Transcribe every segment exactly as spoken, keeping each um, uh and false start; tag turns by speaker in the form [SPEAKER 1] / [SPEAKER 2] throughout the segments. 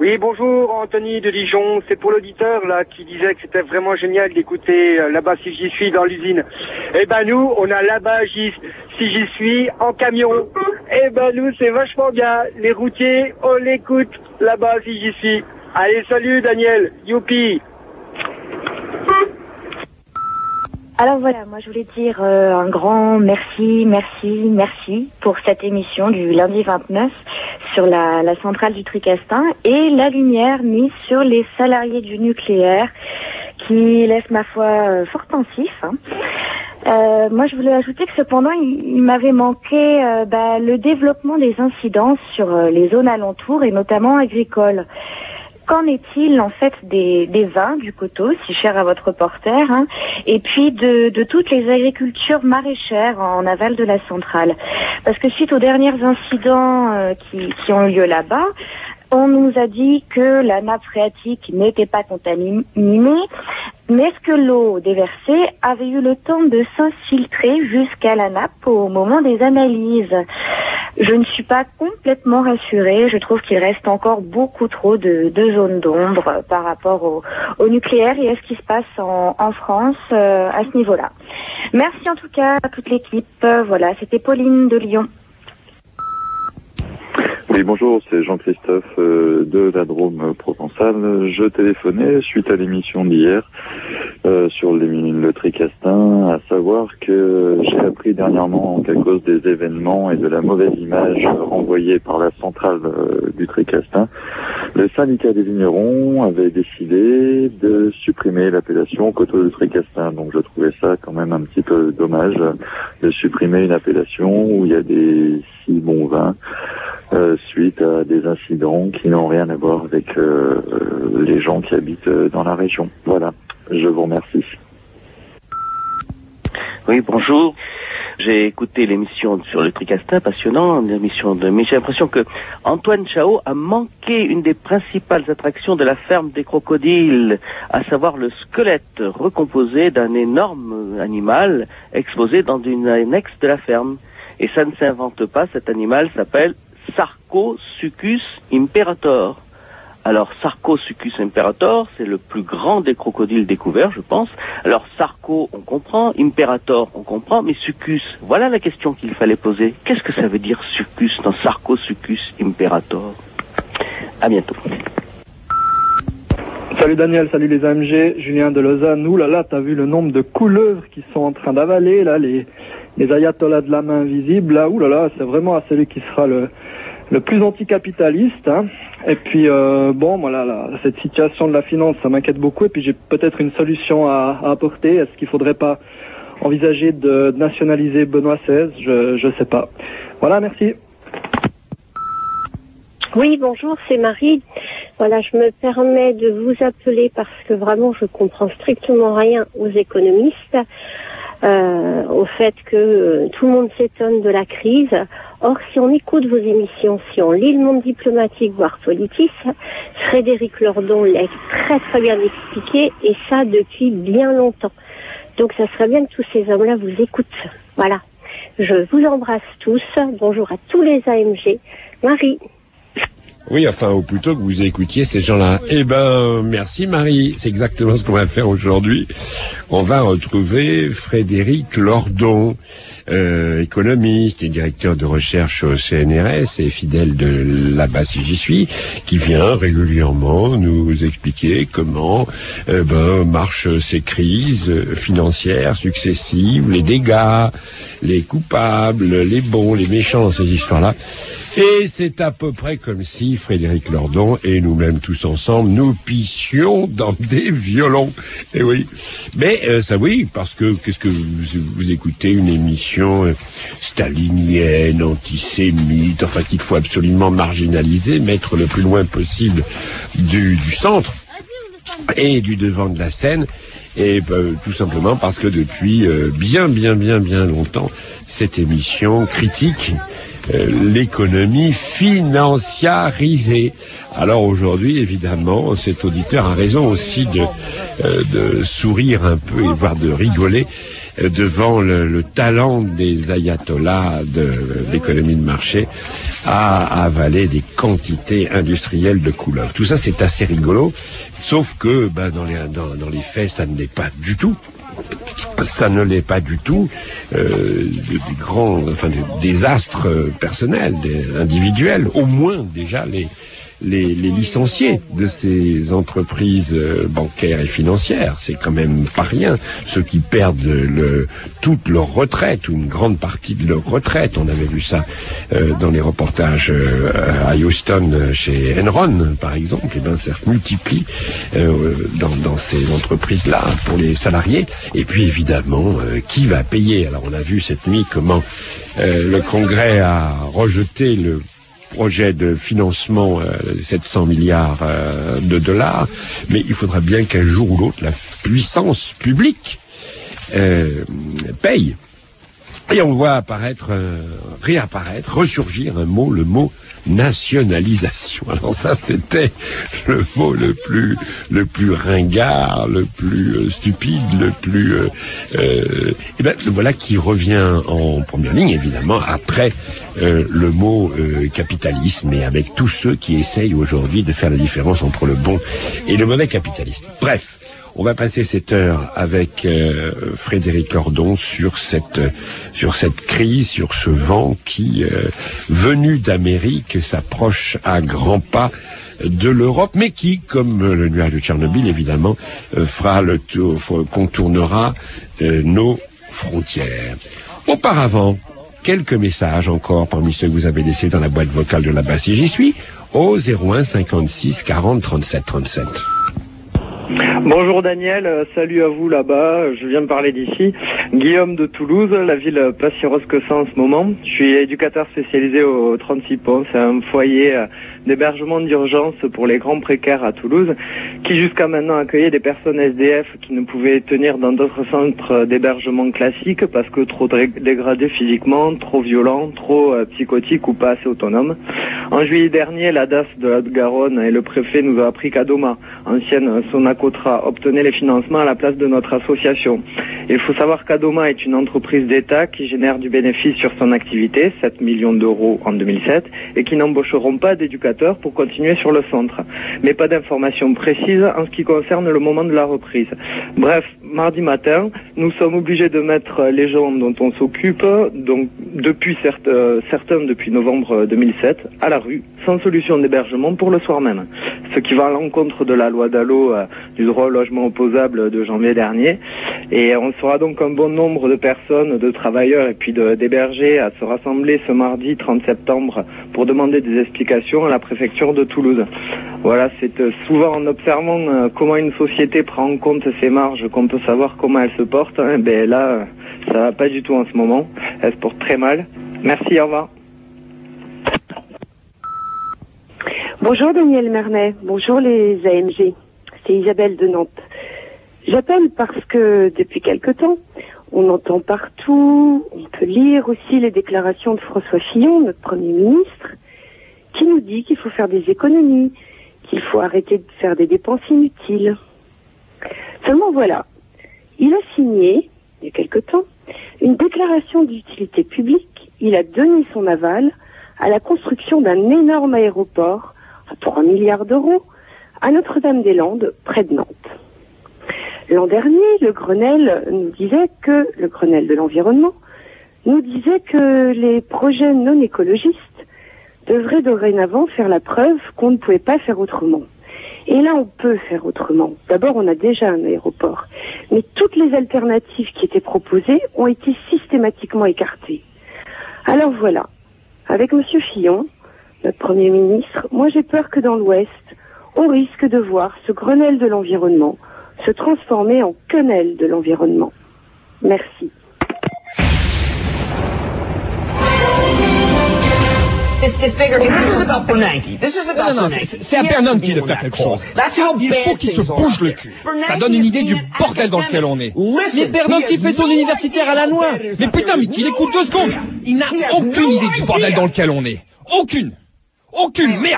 [SPEAKER 1] Oui, bonjour, Anthony de Dijon. C'est pour l'auditeur là qui disait que c'était vraiment génial d'écouter euh, là-bas si j'y suis dans l'usine. Eh ben nous, on a là-bas j'y- si j'y suis en camion. Eh ben nous, c'est vachement bien. Les routiers, on l'écoute là-bas si j'y suis. Allez, salut Daniel, youpi.
[SPEAKER 2] Alors voilà, moi je voulais dire euh, un grand merci, merci, merci pour cette émission du lundi vingt-neuf sur la, la centrale du Tricastin et la lumière mise sur les salariés du nucléaire qui laisse ma foi euh, fort pensif. Hein. Euh, moi je voulais ajouter que cependant il, il m'avait manqué euh, bah, le développement des incidences sur euh, les zones alentours et notamment agricoles. Qu'en est-il en fait des, des vins du coteau, si cher à votre reporter, hein, et puis de, de toutes les agricultures maraîchères en aval de la centrale? Parce que suite aux derniers incidents euh, qui, qui ont eu lieu là-bas, on nous a dit que la nappe phréatique n'était pas contaminée, mais est-ce que l'eau déversée avait eu le temps de s'infiltrer jusqu'à la nappe au moment des analyses? Je ne suis pas complètement rassurée. Je trouve qu'il reste encore beaucoup trop de, de zones d'ombre par rapport au, au nucléaire et à ce qui se passe en, en France euh, à ce niveau-là. Merci en tout cas à toute l'équipe. Euh, voilà, c'était Pauline de Lyon.
[SPEAKER 3] Oui, bonjour, c'est Jean-Christophe euh, de la Drôme provençale. Je téléphonais suite à l'émission d'hier euh, sur les, le Tricastin, à savoir que j'ai appris dernièrement qu'à cause des événements et de la mauvaise image renvoyée par la centrale euh, du Tricastin, le syndicat des vignerons avait décidé de supprimer l'appellation Coteau du Tricastin. Donc je trouvais ça quand même un petit peu dommage de supprimer une appellation où il y a des si bons vins. Euh, suite à des incidents qui n'ont rien à voir avec euh, euh, les gens qui habitent euh, dans la région. Voilà, je vous remercie.
[SPEAKER 4] Oui, bonjour. J'ai écouté l'émission sur le Tricastin, passionnant, une émission de... mais j'ai l'impression que Antoine Chao a manqué une des principales attractions de la ferme des crocodiles, à savoir le squelette recomposé d'un énorme animal exposé dans une annexe de la ferme. Et ça ne s'invente pas, cet animal s'appelle Sarcosuchus imperator. Alors, Sarcosuchus imperator, c'est le plus grand des crocodiles découverts, je pense. Alors, Sarco, on comprend, Imperator, on comprend, mais Succus, voilà la question qu'il fallait poser. Qu'est-ce que ça veut dire Succus dans Sarcosuchus imperator? À bientôt.
[SPEAKER 5] Salut Daniel, salut les A M G, Julien de Lausanne. Ouh là là, t'as vu le nombre de couleuvres qui sont en train d'avaler, là, les, les ayatollahs de la main invisible, là, ouh là là, c'est vraiment à celui qui sera le, le plus anticapitaliste, hein. Et puis, euh, bon, voilà, là, cette situation de la finance, ça m'inquiète beaucoup, et puis j'ai peut-être une solution à, à apporter. Est-ce qu'il faudrait pas envisager de nationaliser Benoît seize? Je, je sais pas. Voilà, merci.
[SPEAKER 6] Oui, bonjour, c'est Marie. Voilà, je me permets de vous appeler parce que vraiment je comprends strictement rien aux économistes, euh, au fait que euh, tout le monde s'étonne de la crise. Or, si on écoute vos émissions, si on lit le Monde diplomatique, voire politique, Frédéric Lordon l'a très très bien expliqué, et ça depuis bien longtemps. Donc ça serait bien que tous ces hommes-là vous écoutent. Voilà. Je vous embrasse tous. Bonjour à tous les A M G. Marie.
[SPEAKER 7] Oui, enfin, ou plutôt que vous écoutiez ces gens-là. Eh ben, merci Marie. C'est exactement ce qu'on va faire aujourd'hui. On va retrouver Frédéric Lordon, euh, économiste et directeur de recherche au C N R S et fidèle de là-bas si j'y suis, qui vient régulièrement nous expliquer comment euh, ben, marchent ces crises financières successives, les dégâts, les coupables, les bons, les méchants dans ces histoires-là. Et c'est à peu près comme si Frédéric Lordon et nous-mêmes tous ensemble, nous pissions dans des violons. Et oui. Mais euh, ça oui, parce que qu'est-ce que vous, vous écoutez une émission euh, stalinienne, antisémite, enfin qu'il faut absolument marginaliser, mettre le plus loin possible du, du centre et du devant de la scène. Et euh, tout simplement parce que depuis euh, bien, bien, bien, bien longtemps, cette émission critique Euh, l'économie financiarisée. Alors aujourd'hui, évidemment, cet auditeur a raison aussi de, euh, de sourire un peu et voire de rigoler euh, devant le, le talent des ayatollahs de l'économie de marché à, à avaler des quantités industrielles de couleuvres. Tout ça, c'est assez rigolo, sauf que ben, dans, les, dans, dans les faits, ça ne l'est pas du tout. Ça ne l'est pas du tout. Euh, des grands, enfin des désastres personnels, des individuels, au moins déjà les Les, les licenciés de ces entreprises euh, bancaires et financières, c'est quand même pas rien. Ceux qui perdent le, toute leur retraite, ou une grande partie de leur retraite, on avait vu ça euh, dans les reportages euh, à Houston chez Enron, par exemple, et ben ça se multiplie euh, dans, dans ces entreprises-là pour les salariés. Et puis évidemment, euh, qui va payer? Alors on a vu cette nuit comment euh, le Congrès a rejeté le projet de financement euh, sept cents milliards euh, de dollars, mais il faudra bien qu'un jour ou l'autre la puissance publique euh, paye. Et on voit apparaître, euh, réapparaître, ressurgir un mot, le mot nationalisation. Alors ça, c'était le mot le plus, le plus ringard, le plus euh, stupide, le plus, euh, euh, et ben le voilà qui revient en première ligne, évidemment, après euh, le mot euh, capitalisme, et avec tous ceux qui essayent aujourd'hui de faire la différence entre le bon et le mauvais capitalisme. Bref. On va passer cette heure avec euh, Frédéric Lordon sur cette sur cette crise, sur ce vent qui, euh, venu d'Amérique, s'approche à grands pas de l'Europe, mais qui, comme le nuage de Tchernobyl, évidemment, euh, fera le tour, contournera euh, nos frontières. Auparavant, quelques messages encore parmi ceux que vous avez laissés dans la boîte vocale de la basse, et j'y suis, au zéro un cinquante-six quarante trente-sept trente-sept.
[SPEAKER 5] Bonjour Daniel, euh, salut à vous là-bas, je viens de parler d'ici. Guillaume de Toulouse, la ville pas si rose que ça en ce moment. Je suis éducateur spécialisé au trente-six ponts, c'est un foyer euh, d'hébergement d'urgence pour les grands précaires à Toulouse, qui jusqu'à maintenant accueillait des personnes S D F qui ne pouvaient tenir dans d'autres centres d'hébergement classiques parce que trop dégradés physiquement, trop violents, trop euh, psychotiques ou pas assez autonomes. En juillet dernier, la D A S de la Haute-Garonne et le préfet nous a appris qu'Adoma, ancienne Sonacotra, obtenait les financements à la place de notre association. Il faut savoir qu'Adoma est une entreprise d'État qui génère du bénéfice sur son activité, sept millions d'euros en deux mille sept, et qui n'embaucheront pas d'éducateurs pour continuer sur le centre. Mais pas d'informations précises en ce qui concerne le moment de la reprise. Bref, mardi matin, nous sommes obligés de mettre les gens dont on s'occupe, donc depuis certes, euh, certains depuis novembre deux mille sept, à la rue, sans solution d'hébergement pour le soir même. Ce qui va à l'encontre de la loi Dallot euh, du droit au logement opposable de janvier dernier. Et on sera donc un bon nombre de personnes, de travailleurs et puis de, d'hébergés à se rassembler ce mardi trente septembre pour demander des explications à la préfecture de Toulouse. Voilà, c'est euh, souvent en observant euh, comment une société prend en compte ses marges qu'on peut savoir comment elle se porte. Hein, ben là, euh, ça va pas du tout en ce moment. Elle se porte très mal. Merci, au revoir.
[SPEAKER 8] Bonjour Daniel Mernet, bonjour les A M G, c'est Isabelle de Nantes. J'appelle parce que depuis quelque temps, on entend partout, on peut lire aussi les déclarations de François Fillon, notre Premier ministre, qui nous dit qu'il faut faire des économies, qu'il faut arrêter de faire des dépenses inutiles. Seulement voilà, il a signé, il y a quelque temps, une déclaration d'utilité publique, il a donné son aval à la construction d'un énorme aéroport à trois milliards d'euros à Notre-Dame-des-Landes, près de Nantes. L'an dernier, le Grenelle nous disait que, le Grenelle de l'environnement, nous disait que les projets non écologistes devraient dorénavant faire la preuve qu'on ne pouvait pas faire autrement. Et là, on peut faire autrement. D'abord, on a déjà un aéroport. Mais toutes les alternatives qui étaient proposées ont été systématiquement écartées. Alors voilà. Avec M. Fillon, notre Premier ministre, moi j'ai peur que dans l'Ouest, on risque de voir ce Grenelle de l'environnement se transformer en quenelle de l'environnement. Merci.
[SPEAKER 9] This, this bigger, this is about Bernanke. This is about
[SPEAKER 10] non, non,
[SPEAKER 9] Bernanke.
[SPEAKER 10] c'est à Bernanke de faire quelque chose. Il faut qu'il se bouge le cul. Ça donne une idée du bordel dans lequel on est. Mais Bernanke fait son universitaire à la noix. Mais putain, mais qu'il écoute deux secondes. Il n'a aucune idée du bordel dans lequel on est. Aucune. Aucune, merde!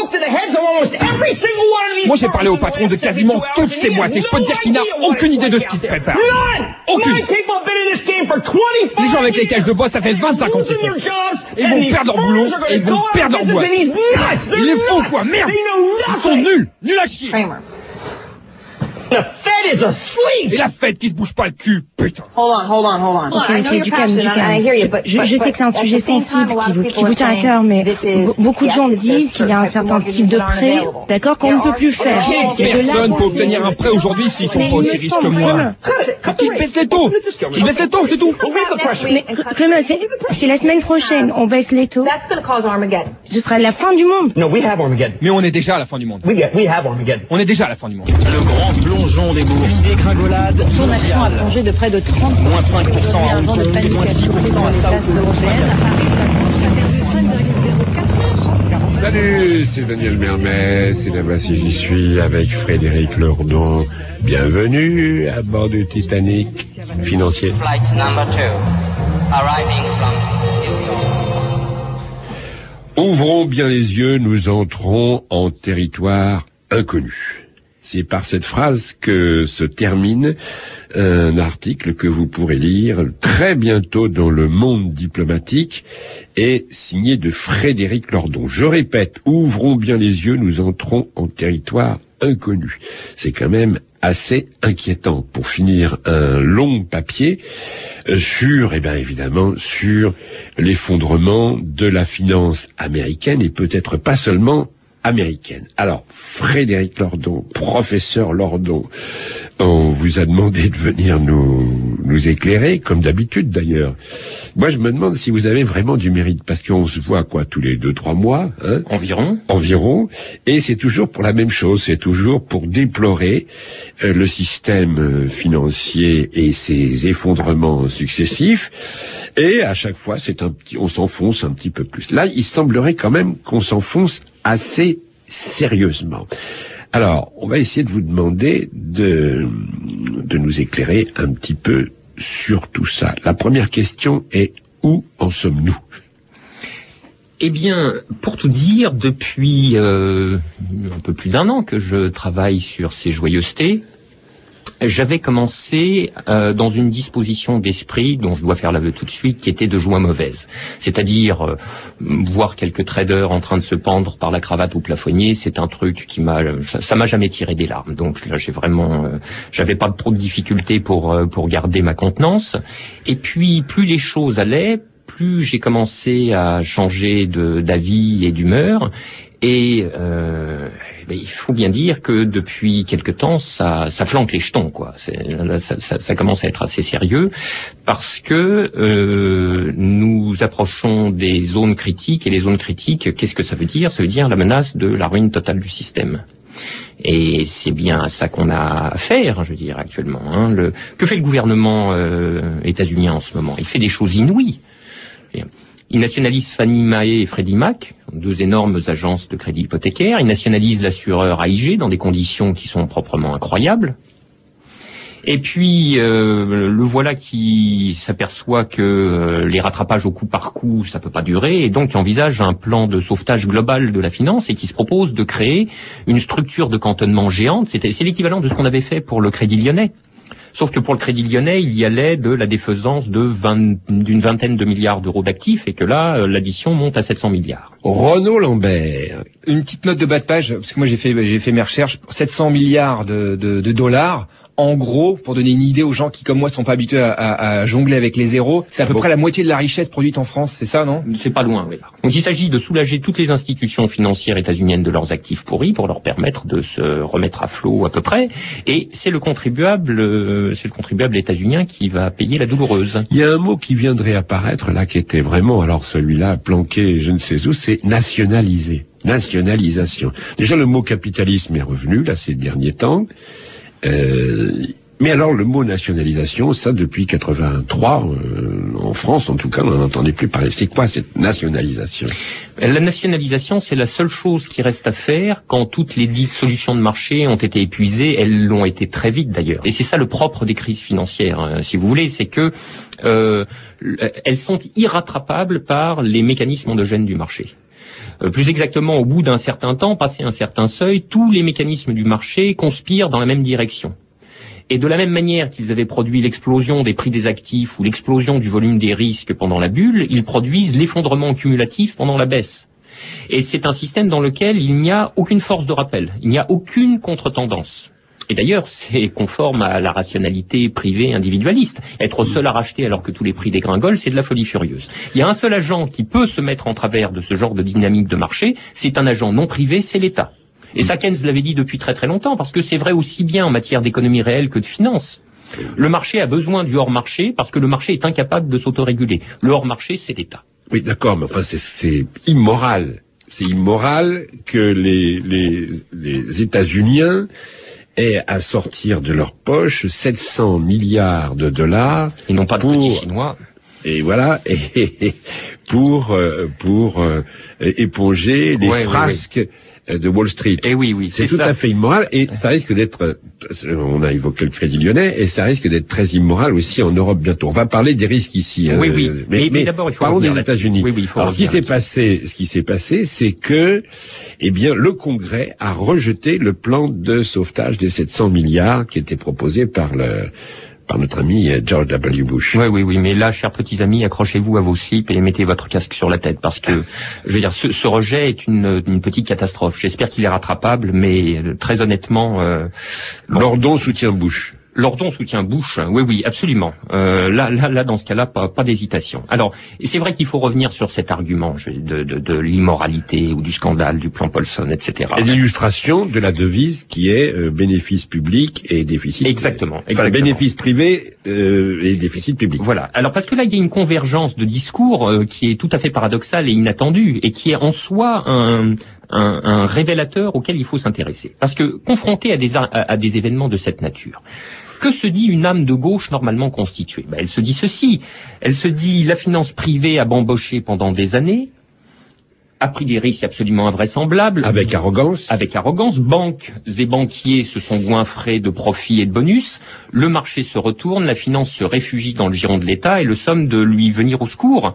[SPEAKER 10] Moi, j'ai parlé au patron de quasiment toutes ces boîtes et je peux te dire qu'il n'a aucune idée de ce qui se prépare. Aucune! Les gens avec lesquels je bosse, ça fait vingt-cinq ans qu'ils font. Ils vont perdre leur boulot et ils vont perdre leur boîte. Il est fou, quoi, merde! Ils sont nuls! Nuls à chier!
[SPEAKER 9] The Fed is asleep.
[SPEAKER 10] Et la Fed qui se bouge pas le cul, putain.
[SPEAKER 11] Hold on, hold on, hold on. Ok, ok, du calme, du calme. Je, je sais que c'est un sujet sensible qui vous, qui vous tient à cœur, mais beaucoup de gens disent qu'il y a un certain type de prêt, d'accord, qu'on ne peut plus faire.
[SPEAKER 10] Personne peut obtenir un prêt aujourd'hui s'ils sont pas aussi riches que moi. Qu'ils baissent les taux. Qu'ils baissent les taux, c'est tout.
[SPEAKER 11] Mais, Clément, si la semaine prochaine on baisse les taux, ce sera la fin du monde.
[SPEAKER 10] Mais on est déjà à la fin du monde. On est déjà à la fin du monde.
[SPEAKER 12] Le grand plongeon des bourses. Une dégringolade.
[SPEAKER 11] Son action a plongé de près de trente pour cent.
[SPEAKER 12] Moins cinq pour cent à Hong Kong, moins six pour cent à Sao Paulo.
[SPEAKER 7] Salut, c'est Daniel Mermet, c'est là-bas si j'y suis avec Frédéric Lordon. Bienvenue à bord du Titanic financier.
[SPEAKER 13] Flight number two, arriving from New York.
[SPEAKER 7] Ouvrons bien les yeux, nous entrons en territoire inconnu. C'est par cette phrase que se termine un article que vous pourrez lire très bientôt dans Le Monde diplomatique et signé de Frédéric Lordon. Je répète, ouvrons bien les yeux, nous entrons en territoire inconnu. C'est quand même assez inquiétant pour finir un long papier sur, eh bien évidemment, sur l'effondrement de la finance américaine et peut-être pas seulement américaine. Alors, Frédéric Lordon, professeur Lordon, on vous a demandé de venir nous, nous éclairer, comme d'habitude d'ailleurs. Moi, je me demande si vous avez vraiment du mérite, parce qu'on se voit, quoi, tous les deux, trois mois, hein.
[SPEAKER 14] Environ.
[SPEAKER 7] Environ. Et c'est toujours pour la même chose, c'est toujours pour déplorer euh, le système financier et ses effondrements successifs. Et à chaque fois, c'est un petit, on s'enfonce un petit peu plus. Là, il semblerait quand même qu'on s'enfonce assez sérieusement. Alors, on va essayer de vous demander de, de nous éclairer un petit peu sur tout ça. La première question est, où en sommes-nous ?
[SPEAKER 14] Eh bien, pour tout dire, depuis euh, un peu plus d'un an que je travaille sur ces joyeusetés, j'avais commencé euh, dans une disposition d'esprit dont je dois faire l'aveu tout de suite, qui était de joie mauvaise. C'est-à-dire, euh, voir quelques traders en train de se pendre par la cravate au plafonnier, c'est un truc qui m'a, ça, ça m'a jamais tiré des larmes. Donc là, j'ai vraiment, euh, j'avais pas trop de difficultés pour euh, pour garder ma contenance. Et puis, plus les choses allaient, plus j'ai commencé à changer de d'avis et d'humeur. Et euh, ben, il faut bien dire que depuis quelque temps, ça, ça flanque les jetons, quoi. C'est, ça, ça, ça commence à être assez sérieux parce que euh, nous approchons des zones critiques. Et les zones critiques, qu'est-ce que ça veut dire ? Ça veut dire la menace de la ruine totale du système. Et c'est bien à ça qu'on a affaire, je veux dire, actuellement. Hein. Le, que fait le gouvernement euh, états-unien en ce moment ? Il fait des choses inouïes. Il nationalise Fannie Mae et Freddie Mac, deux énormes agences de crédit hypothécaire. Il nationalise l'assureur A I G dans des conditions qui sont proprement incroyables. Et puis, euh, le voilà qui s'aperçoit que euh, les rattrapages au coup par coup, ça peut pas durer, et donc qui envisage un plan de sauvetage global de la finance et qui se propose de créer une structure de cantonnement géante. C'était, c'est l'équivalent de ce qu'on avait fait pour le Crédit Lyonnais. Sauf que pour le Crédit Lyonnais, il y allait de la défaisance de vingt, d'une vingtaine de milliards d'euros d'actifs, et que là, l'addition monte à sept cents milliards.
[SPEAKER 7] Renaud Lambert.
[SPEAKER 10] Une petite note de bas de page, parce que moi j'ai fait, j'ai fait mes recherches. sept cents milliards de, de, de dollars. En gros, pour donner une idée aux gens qui, comme moi, sont pas habitués à, à, à jongler avec les zéros, c'est à peu bon. près la moitié de la richesse produite en France, c'est ça, non ?
[SPEAKER 14] C'est pas loin, oui. Donc il s'agit de soulager toutes les institutions financières états-uniennes de leurs actifs pourris pour leur permettre de se remettre à flot à peu près. Et c'est le contribuable, euh, c'est le contribuable états-unien qui va payer la douloureuse.
[SPEAKER 7] Il y a un mot qui vient de réapparaître là, qui était vraiment, alors celui-là planqué, je ne sais où, c'est nationaliser, nationalisation. Déjà le mot capitalisme est revenu là ces derniers temps. Euh, mais alors le mot nationalisation, ça depuis quatre-vingt-trois, euh, en France en tout cas, on n'en entendait plus parler. C'est quoi cette nationalisation ?
[SPEAKER 14] La nationalisation, c'est la seule chose qui reste à faire quand toutes les dites solutions de marché ont été épuisées. Elles l'ont été très vite d'ailleurs. Et c'est ça le propre des crises financières, hein, si vous voulez, c'est que euh, elles sont irrattrapables par les mécanismes endogènes du marché. Euh, plus exactement, au bout d'un certain temps, passé un certain seuil, tous les mécanismes du marché conspirent dans la même direction. Et de la même manière qu'ils avaient produit l'explosion des prix des actifs ou l'explosion du volume des risques pendant la bulle, ils produisent l'effondrement cumulatif pendant la baisse. Et c'est un système dans lequel il n'y a aucune force de rappel, il n'y a aucune contre-tendance. Et d'ailleurs, c'est conforme à la rationalité privée individualiste. Être seul à racheter alors que tous les prix dégringolent, c'est de la folie furieuse. Il y a un seul agent qui peut se mettre en travers de ce genre de dynamique de marché, c'est un agent non privé, c'est l'État. Et ça, Keynes l'avait dit depuis très très longtemps, parce que c'est vrai aussi bien en matière d'économie réelle que de finance. Le marché a besoin du hors-marché parce que le marché est incapable de s'autoréguler. Le hors-marché, c'est l'État.
[SPEAKER 7] Oui, d'accord, mais enfin, c'est, c'est immoral. C'est immoral que les, les, les États-Unis aient à sortir de leur poche sept cents milliards de dollars.
[SPEAKER 14] Ils n'ont pas de
[SPEAKER 7] pour...
[SPEAKER 14] petits Chinois.
[SPEAKER 7] Et voilà, et, et pour euh, pour euh, éponger les ouais, frasques oui, oui. de Wall Street.
[SPEAKER 14] Et oui, oui,
[SPEAKER 7] c'est, c'est tout
[SPEAKER 14] ça.
[SPEAKER 7] à fait immoral, et ça risque d'être. On a évoqué le Crédit Lyonnais, et ça risque d'être très immoral aussi en Europe bientôt. On va parler des risques ici.
[SPEAKER 14] Oui,
[SPEAKER 7] euh,
[SPEAKER 14] oui.
[SPEAKER 7] Mais, mais,
[SPEAKER 14] mais d'abord, il faut
[SPEAKER 7] parlons des États-Unis.
[SPEAKER 14] Oui, oui, il faut
[SPEAKER 7] Alors, ce qui s'est passé, ce qui s'est passé, c'est que, eh bien, le Congrès a rejeté le plan de sauvetage de sept cents milliards qui était proposé par le. par notre ami George W. Bush.
[SPEAKER 14] Oui, oui, oui, mais là, chers petits amis, accrochez-vous à vos slips et mettez votre casque sur la tête, parce que, je veux dire, ce, ce rejet est une, une petite catastrophe. J'espère qu'il est rattrapable, mais très honnêtement... Euh,
[SPEAKER 7] bon, Lordon soutient Bush.
[SPEAKER 14] Lordon soutient Bush, oui, oui, absolument. Euh, là, là, là, dans ce cas-là, pas, pas d'hésitation. Alors, et c'est vrai qu'il faut revenir sur cet argument de, de, de l'immoralité ou du scandale du plan Paulson, et cetera.
[SPEAKER 7] Et l'illustration de la devise qui est euh, bénéfice public et déficit.
[SPEAKER 14] Exactement.
[SPEAKER 7] Enfin, exactement. Bénéfice privé euh, et déficit public.
[SPEAKER 14] Voilà. Alors, parce que là, il y a une convergence de discours euh, qui est tout à fait paradoxale et inattendue, et qui est en soi un... Un, un révélateur auquel il faut s'intéresser. Parce que, confronté à des, à, à des événements de cette nature, que se dit une âme de gauche normalement constituée? Ben, elle se dit ceci. Elle se dit, la finance privée a bamboché pendant des années, a pris des risques absolument invraisemblables.
[SPEAKER 7] Avec arrogance.
[SPEAKER 14] Avec arrogance. Banques et banquiers se sont goinfrés de profits et de bonus. Le marché se retourne, la finance se réfugie dans le giron de l'État et le somme de lui venir au secours.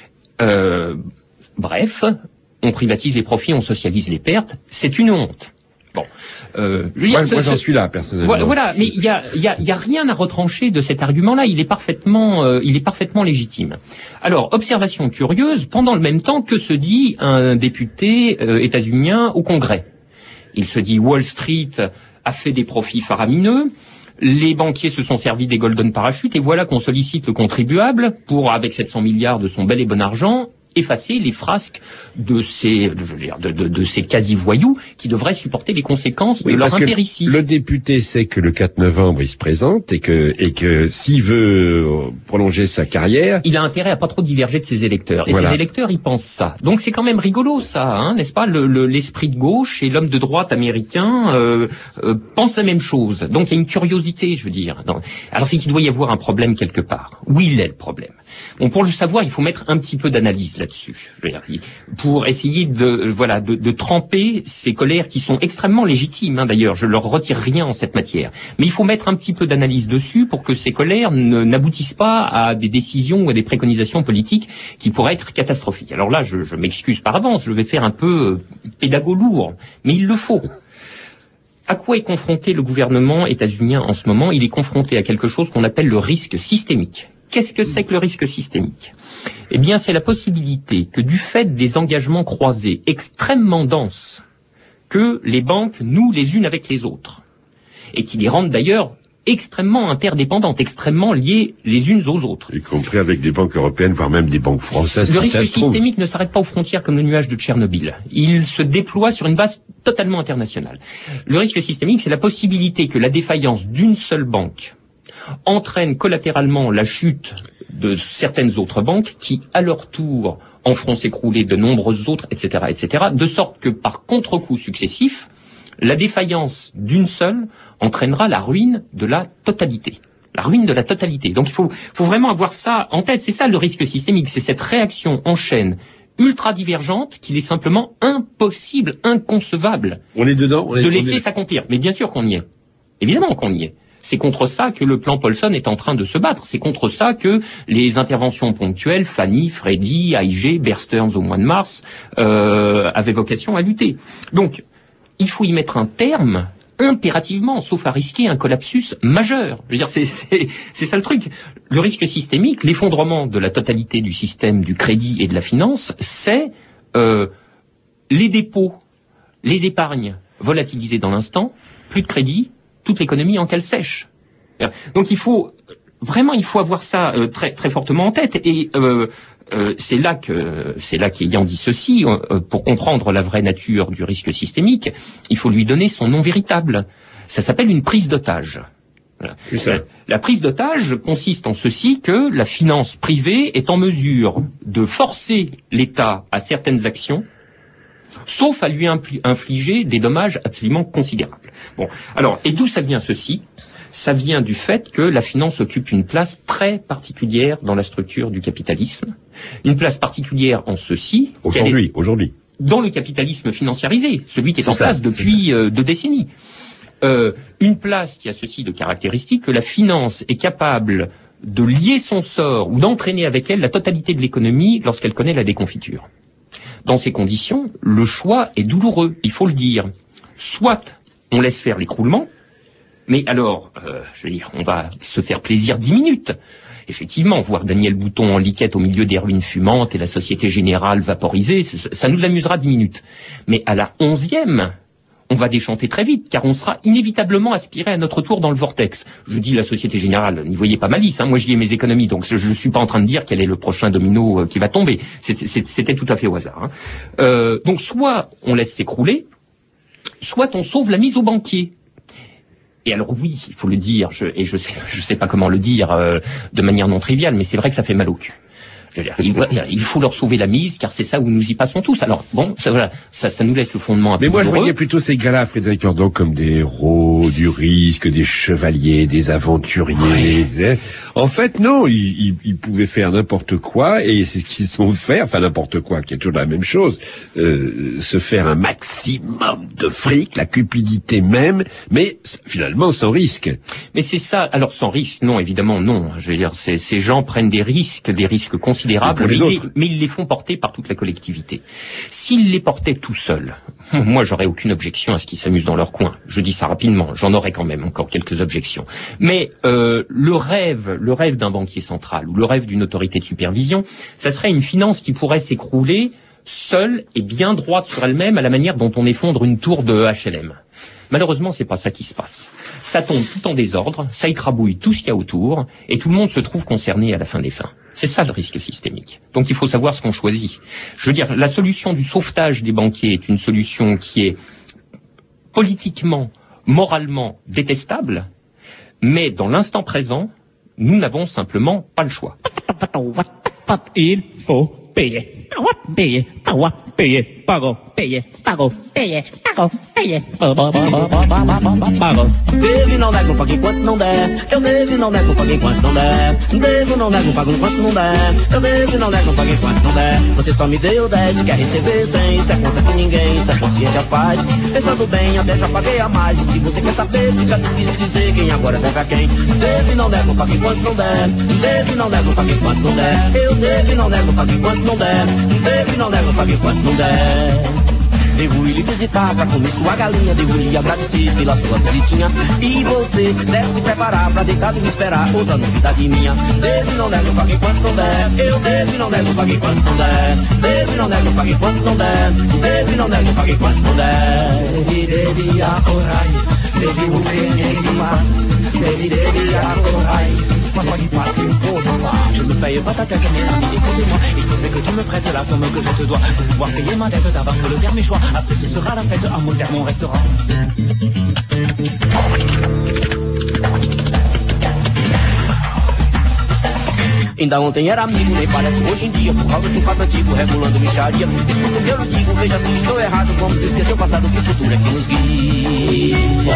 [SPEAKER 14] Euh, bref... On privatise les profits, on socialise les pertes. C'est une honte. Bon, euh, je veux dire,
[SPEAKER 7] moi,
[SPEAKER 14] ce,
[SPEAKER 7] moi j'en
[SPEAKER 14] ce,
[SPEAKER 7] suis là personnellement.
[SPEAKER 14] Voilà, mais il y a, y a, y a rien à retrancher de cet argument-là. Il est parfaitement, euh, il est parfaitement légitime. Alors, observation curieuse. Pendant le même temps, que se dit un député euh, états-unien au Congrès? Il se dit Wall Street a fait des profits faramineux. Les banquiers se sont servis des golden parachutes et voilà qu'on sollicite le contribuable pour, avec sept cents milliards de son bel et bon argent, effacer les frasques de ces, je veux dire, de, de, de ces quasi-voyous qui devraient supporter les conséquences
[SPEAKER 7] oui,
[SPEAKER 14] de leur impéritie.
[SPEAKER 7] Le député sait que le quatre novembre il se présente et que et que s'il veut prolonger sa carrière,
[SPEAKER 14] il a intérêt à pas trop diverger de ses électeurs. Et
[SPEAKER 7] voilà.
[SPEAKER 14] Ses électeurs, ils pensent ça. Donc c'est quand même rigolo, ça, hein, n'est-ce pas? Le, le, l'esprit de gauche et l'homme de droite américain euh, euh, pensent la même chose. Donc il y a une curiosité, je veux dire. Donc, alors c'est qu'il doit y avoir un problème quelque part. Où il est le problème? Bon, pour le savoir, il faut mettre un petit peu d'analyse là-dessus, pour essayer de voilà de, de tremper ces colères qui sont extrêmement légitimes. Hein, d'ailleurs, je leur retire rien en cette matière, mais il faut mettre un petit peu d'analyse dessus pour que ces colères ne, n'aboutissent pas à des décisions ou à des préconisations politiques qui pourraient être catastrophiques. Alors là, je, je m'excuse par avance, je vais faire un peu pédago lourd, mais il le faut. À quoi est confronté le gouvernement états-unien en ce moment? Il est confronté à quelque chose qu'on appelle le risque systémique. Qu'est-ce que c'est que le risque systémique? Eh bien, c'est la possibilité que du fait des engagements croisés extrêmement denses que les banques nouent les unes avec les autres, et qui les rendent d'ailleurs extrêmement interdépendantes, extrêmement liées les unes aux autres.
[SPEAKER 7] Y compris avec des banques européennes, voire même des banques françaises.
[SPEAKER 14] Le risque systémique ne s'arrête pas aux frontières comme le nuage de Tchernobyl. Il se déploie sur une base totalement internationale. Le risque systémique, c'est la possibilité que la défaillance d'une seule banque entraîne collatéralement la chute de certaines autres banques qui, à leur tour, en feront s'écrouler de nombreuses autres, et cetera, et cetera, de sorte que, par contre-coup successifs, la défaillance d'une seule entraînera la ruine de la totalité. La ruine de la totalité. Donc il faut, faut vraiment avoir ça en tête. C'est ça le risque systémique, c'est cette réaction en chaîne ultra divergente qu'il est simplement impossible, inconcevable
[SPEAKER 7] on est dedans, on est,
[SPEAKER 14] de laisser
[SPEAKER 7] on est...
[SPEAKER 14] s'accomplir. Mais bien sûr qu'on y est. Évidemment qu'on y est. C'est contre ça que le plan Paulson est en train de se battre. C'est contre ça que les interventions ponctuelles, Fanny, Freddy, A I G, Bear Stearns au mois de mars, euh, avaient vocation à lutter. Donc, il faut y mettre un terme impérativement, sauf à risquer un collapsus majeur. Je veux dire, c'est, c'est, c'est ça le truc. Le risque systémique, l'effondrement de la totalité du système du crédit et de la finance, c'est euh, les dépôts, les épargnes volatilisées dans l'instant, plus de crédit, toute l'économie en cale sèche. Donc il faut vraiment, il faut avoir ça euh, très très fortement en tête. Et euh, euh, c'est là que c'est là qu'ayant dit ceci, euh, pour comprendre la vraie nature du risque systémique, il faut lui donner son nom véritable. Ça s'appelle une prise d'otage. Voilà. La, la prise d'otage consiste en ceci que la finance privée est en mesure de forcer l'État à certaines actions, sauf à lui infliger des dommages absolument considérables. Bon, alors, et d'où ça vient ceci ? Ça vient du fait que la finance occupe une place très particulière dans la structure du capitalisme. Une place particulière en ceci...
[SPEAKER 7] Aujourd'hui,
[SPEAKER 14] est,
[SPEAKER 7] aujourd'hui.
[SPEAKER 14] Dans le capitalisme financiarisé, celui qui est, est en
[SPEAKER 7] ça,
[SPEAKER 14] place depuis euh, deux décennies. Euh, une place qui a ceci de caractéristique que la finance est capable de lier son sort ou d'entraîner avec elle la totalité de l'économie lorsqu'elle connaît la déconfiture. Dans ces conditions, le choix est douloureux, il faut le dire. Soit on laisse faire l'écroulement, mais alors, euh, je veux dire, on va se faire plaisir dix minutes. Effectivement, voir Daniel Bouton en liquette au milieu des ruines fumantes et la Société Générale vaporisée, ça, ça nous amusera dix minutes. Mais à la onzième, on va déchanter très vite, car on sera inévitablement aspiré à notre tour dans le vortex. Je dis la Société Générale, n'y voyez pas malice, hein, moi j'y ai mes économies, donc je ne suis pas en train de dire quel est le prochain domino euh, qui va tomber. C'était, c'était tout à fait au hasard. Hein. Euh, donc soit on laisse s'écrouler, soit on sauve la mise au banquier. Et alors oui, il faut le dire, je, et je sais, je sais pas comment le dire euh, de manière non triviale, mais c'est vrai que ça fait mal au cul. Je veux dire, il, il faut leur sauver la mise, car c'est ça où nous y passons tous. Alors bon, ça, voilà, ça, ça nous laisse le fondement un peu.
[SPEAKER 7] Mais moi,
[SPEAKER 14] douloureux.
[SPEAKER 7] Je voyais plutôt ces gars-là, Frédéric Lordon, comme des héros du risque, des chevaliers, des aventuriers. Ouais. En fait, non, ils, ils, ils pouvaient faire n'importe quoi, et c'est ce qu'ils ont fait, enfin n'importe quoi, qui est toujours la même chose, euh, se faire un maximum de fric, la cupidité même, mais finalement sans risque.
[SPEAKER 14] Mais c'est ça. Alors sans risque, non, évidemment, non. Je veux dire, ces, ces gens prennent des risques, des risques considérables. Mais, les, mais ils les font porter par toute la collectivité. S'ils les portaient tout seuls, moi j'aurais aucune objection à ce qu'ils s'amusent dans leur coin. Je dis ça rapidement, j'en aurais quand même encore quelques objections. Mais euh, le rêve, le rêve d'un banquier central ou le rêve d'une autorité de supervision, ça serait une finance qui pourrait s'écrouler seule et bien droite sur elle-même à la manière dont on effondre une tour de H L M. Malheureusement, c'est pas ça qui se passe. Ça tombe tout en désordre, ça écrabouille tout ce qu'il y a autour, et tout le monde se trouve concerné à la fin des fins. C'est ça le risque systémique. Donc il faut savoir ce qu'on choisit. Je veux dire, la solution du sauvetage des banquiers est une solution qui est politiquement, moralement détestable, mais dans l'instant présent, nous n'avons simplement pas le choix.
[SPEAKER 15] Il faut payer. Payer, payer, pago, payer, pago, payer, pago, payer, pago.
[SPEAKER 12] Devo e não nego, pago enquanto não der. Eu devo e não nego, pago enquanto não der. Devo e não nego, pago enquanto não der. Eu devo e não nego, pago enquanto não der. Você só me deu dez, quer receber cem. Isso é conta com ninguém, isso a consciência faz. Pensando bem, até já paguei a mais. Se você quer saber, fica difícil dizer quem agora deve a quem. Devo e não nego, pago enquanto não der. Devo e não nego, pago enquanto não der. Eu devo e não nego, pago enquanto não der. Devo e não nego, pago enquanto não der. Devo ir lhe visitar pra comer sua galinha. Devo lhe agradecer pela sua visitinha. E você deve se preparar pra deitado e me esperar outra novidade minha. Devo e não nego, pague enquanto não der. Eu devo e não nego, pague enquanto não der. Devo e não nego, pague enquanto não der. Devo e não nego, pague enquanto não der. Devi a orai, devi o que mais. Devi devi a orai. Moi je dis pas ce qu'il faut de moi. Je me paye pas ta tête mais ami, écoute-moi. Il faudrait que tu me prêtes la somme que je te dois pour pouvoir payer ma dette d'avant que le dernier choix. Après ce sera la fête à mon terre, mon restaurant. Ainda ontem era amigo, nem parece hoje em dia. Por causa do fato antigo, regulando micharia. Escuta o que eu digo, veja se estou errado. Vamos esquecer o passado, que o futuro é que nos guia.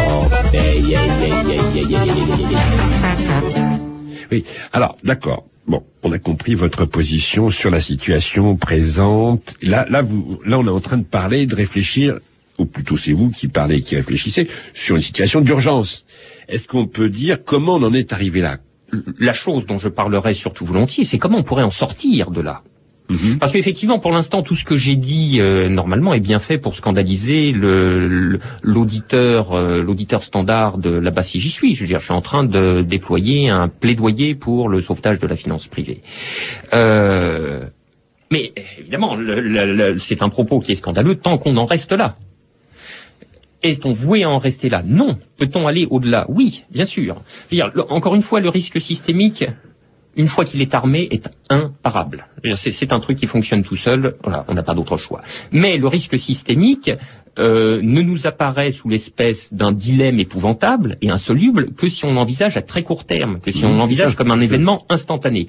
[SPEAKER 7] Oui, alors, d'accord. Bon, on a compris votre position sur la situation présente. Là, là, vous, là, on est en train de parler, de réfléchir, ou plutôt c'est vous qui parlez, qui réfléchissez, sur une situation d'urgence. est-ce qu'on peut dire comment on en est arrivé là?
[SPEAKER 14] La chose dont je parlerai surtout volontiers, c'est comment on pourrait en sortir de là. Mmh. Parce qu'effectivement, pour l'instant, tout ce que j'ai dit euh, normalement est bien fait pour scandaliser le, le, l'auditeur, euh, l'auditeur standard de là-bas si j'y suis. Je veux dire, je suis en train de déployer un plaidoyer pour le sauvetage de la finance privée. Euh, mais évidemment, le, le, le, c'est un propos qui est scandaleux tant qu'on en reste là. Est-on voué à en rester là? Non. Peut-on aller au-delà? Oui, bien sûr. Je veux dire, le, encore une fois, le risque systémique, une fois qu'il est armé, est imparable. C'est, c'est un truc qui fonctionne tout seul, voilà, on n'a pas d'autre choix. Mais le risque systémique euh, ne nous apparaît sous l'espèce d'un dilemme épouvantable et insoluble que si on l'envisage à très court terme, que si on l'envisage comme un événement instantané.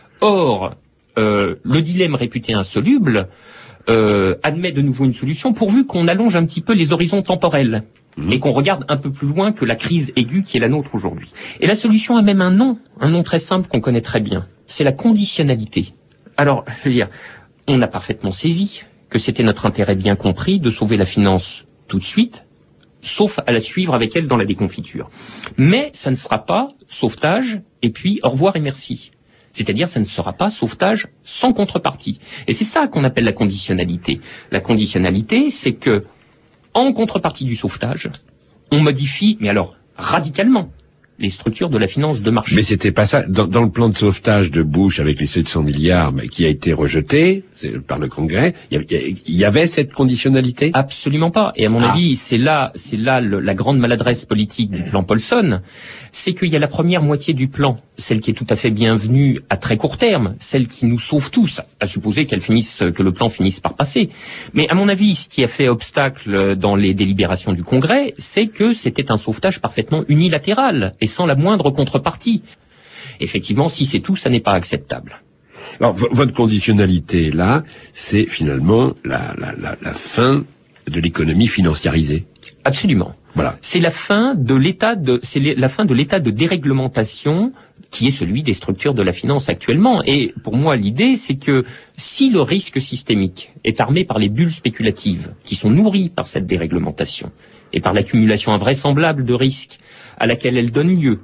[SPEAKER 14] Or, euh, le dilemme réputé insoluble euh, admet de nouveau une solution pourvu qu'on allonge un petit peu les horizons temporels. Mmh. Et qu'on regarde un peu plus loin que la crise aiguë qui est la nôtre aujourd'hui. Et la solution a même un nom, un nom très simple qu'on connaît très bien. C'est la conditionnalité. Alors, je veux dire, on a parfaitement saisi que c'était notre intérêt bien compris de sauver la finance tout de suite, sauf à la suivre avec elle dans la déconfiture. Mais ça ne sera pas sauvetage et puis au revoir et merci. C'est-à-dire, ça ne sera pas sauvetage sans contrepartie. Et c'est ça qu'on appelle la conditionnalité. La conditionnalité, c'est que en contrepartie du sauvetage, on modifie, mais alors radicalement, les structures de la finance de marché.
[SPEAKER 7] Mais c'était pas ça. Dans, dans le plan de sauvetage de Bush avec les sept cents milliards, mais qui a été rejeté par le Congrès, il y, y avait cette conditionnalité?
[SPEAKER 14] Absolument pas. Et à mon ah. avis, c'est là, c'est là le, la grande maladresse politique du plan Paulson, c'est qu'il y a la première moitié du plan, celle qui est tout à fait bienvenue à très court terme, celle qui nous sauve tous, à supposer qu'elle finisse, que le plan finisse par passer. Mais à mon avis, ce qui a fait obstacle dans les délibérations du Congrès, c'est que c'était un sauvetage parfaitement unilatéral et sans la moindre contrepartie. Effectivement, si c'est tout, ça n'est pas acceptable.
[SPEAKER 7] Alors, v- votre conditionnalité, là, c'est finalement la, la, la, la fin de l'économie financiarisée.
[SPEAKER 14] Absolument.
[SPEAKER 7] Voilà.
[SPEAKER 14] C'est la fin de l'état de, c'est la fin de l'état de déréglementation qui est celui des structures de la finance actuellement. Et pour moi, l'idée, c'est que si le risque systémique est armé par les bulles spéculatives qui sont nourries par cette déréglementation et par l'accumulation invraisemblable de risques à laquelle elle donne lieu,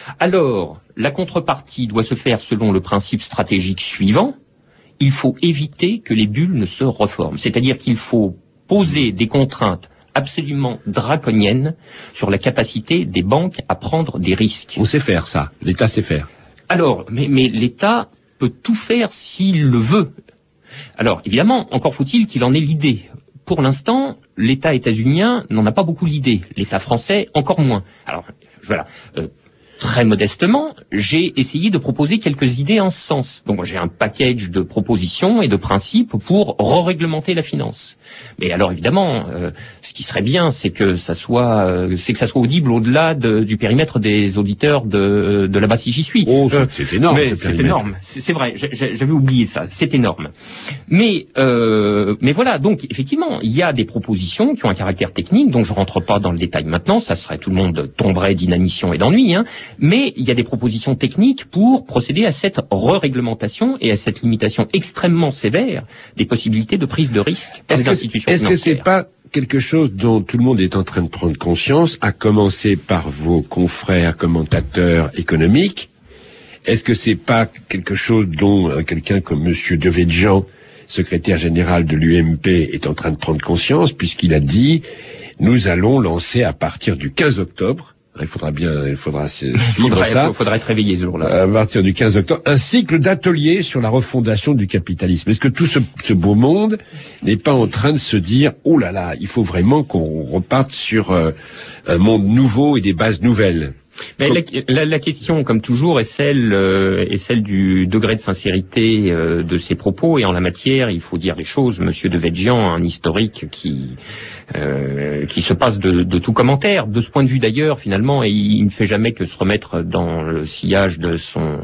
[SPEAKER 14] alors la contrepartie doit se faire selon le principe stratégique suivant: il faut éviter que les bulles ne se reforment. C'est-à-dire qu'il faut poser des contraintes absolument draconiennes sur la capacité des banques à prendre des risques.
[SPEAKER 7] On sait faire ça, l'État sait faire.
[SPEAKER 14] Alors, mais, mais l'État peut tout faire s'il le veut. Alors, évidemment, encore faut-il qu'il en ait l'idée. Pour l'instant, l'État états-unien n'en a pas beaucoup l'idée. L'État français, encore moins. Alors, voilà. Euh, Très modestement, j'ai essayé de proposer quelques idées en ce sens. Donc j'ai un package de propositions et de principes pour re-réglementer la finance. Mais alors évidemment, euh, ce qui serait bien, c'est que ça soit, euh, c'est que ça soit audible au-delà de, du périmètre des auditeurs de, de là-bas si j'y suis.
[SPEAKER 7] Oh, c'est, euh, c'est énorme.
[SPEAKER 14] Mais c'est énorme. C'est, c'est vrai. J'avais oublié ça. C'est énorme. Mais euh, mais voilà. Donc effectivement, il y a des propositions qui ont un caractère technique, dont je rentre pas dans le détail maintenant. Ça serait, tout le monde tomberait d'inanition et d'ennui, hein. Mais il y a des propositions techniques pour procéder à cette re-réglementation et à cette limitation extrêmement sévère des possibilités de prise de risque par les institutions
[SPEAKER 7] financières. Est-ce que c'est pas
[SPEAKER 16] quelque chose dont tout le monde est en train de prendre conscience, à commencer par vos confrères commentateurs économiques. Est-ce que c'est pas quelque chose dont euh, quelqu'un comme Monsieur Devedjian, secrétaire général de l'U M P, est en train de prendre conscience, puisqu'il a dit « Nous allons lancer à partir du quinze octobre », il faudra bien, il faudra suivre
[SPEAKER 14] faudrait,
[SPEAKER 16] ça.
[SPEAKER 14] Il faudrait être réveillé ce jour-là.
[SPEAKER 16] À partir du quinze octobre, un cycle d'ateliers sur la refondation du capitalisme. Est-ce que tout ce, ce beau monde n'est pas en train de se dire « Oh là là, il faut vraiment qu'on reparte sur euh, un monde nouveau et des bases nouvelles ».
[SPEAKER 14] Mais la, la, la question, comme toujours, est celle, euh, est celle du degré de sincérité euh, de ses propos. Et en la matière, il faut dire les choses. Monsieur Devedjian, un historique qui euh, qui se passe de, de tout commentaire. De ce point de vue, d'ailleurs, finalement, et il, il ne fait jamais que se remettre dans le sillage de son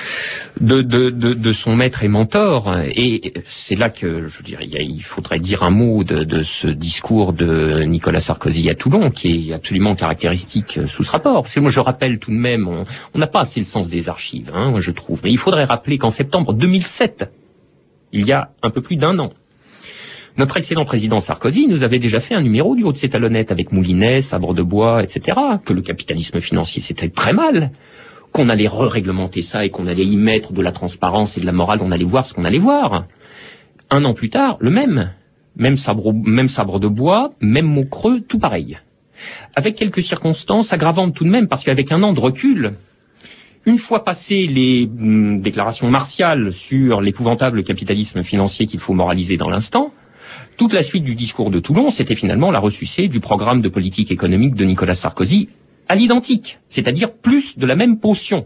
[SPEAKER 14] de de de, de son maître et mentor. Et c'est là que je veux dire, il, y a, il faudrait dire un mot de, de ce discours de Nicolas Sarkozy à Toulon, qui est absolument caractéristique sous ce rapport. Parce que moi, je rappelle tout de même, on n'a pas assez le sens des archives, hein, je trouve. Mais il faudrait rappeler qu'en septembre deux mille sept, il y a un peu plus d'un an, Notre excellent président Sarkozy nous avait déjà fait un numéro du haut de ses talonnettes avec Moulinet, Sabre de Bois, et cetera, que le capitalisme financier c'était très mal, qu'on allait re-réglementer ça et qu'on allait y mettre de la transparence et de la morale, on allait voir ce qu'on allait voir. Un an plus tard, le même. Même sabre, même sabre de bois, même mot creux, tout pareil. Avec quelques circonstances aggravantes tout de même, parce qu'avec un an de recul, une fois passées les hum, déclarations martiales sur l'épouvantable capitalisme financier qu'il faut moraliser dans l'instant, toute la suite du discours de Toulon, c'était finalement la ressucée du programme de politique économique de Nicolas Sarkozy à l'identique, c'est-à-dire plus de la même potion.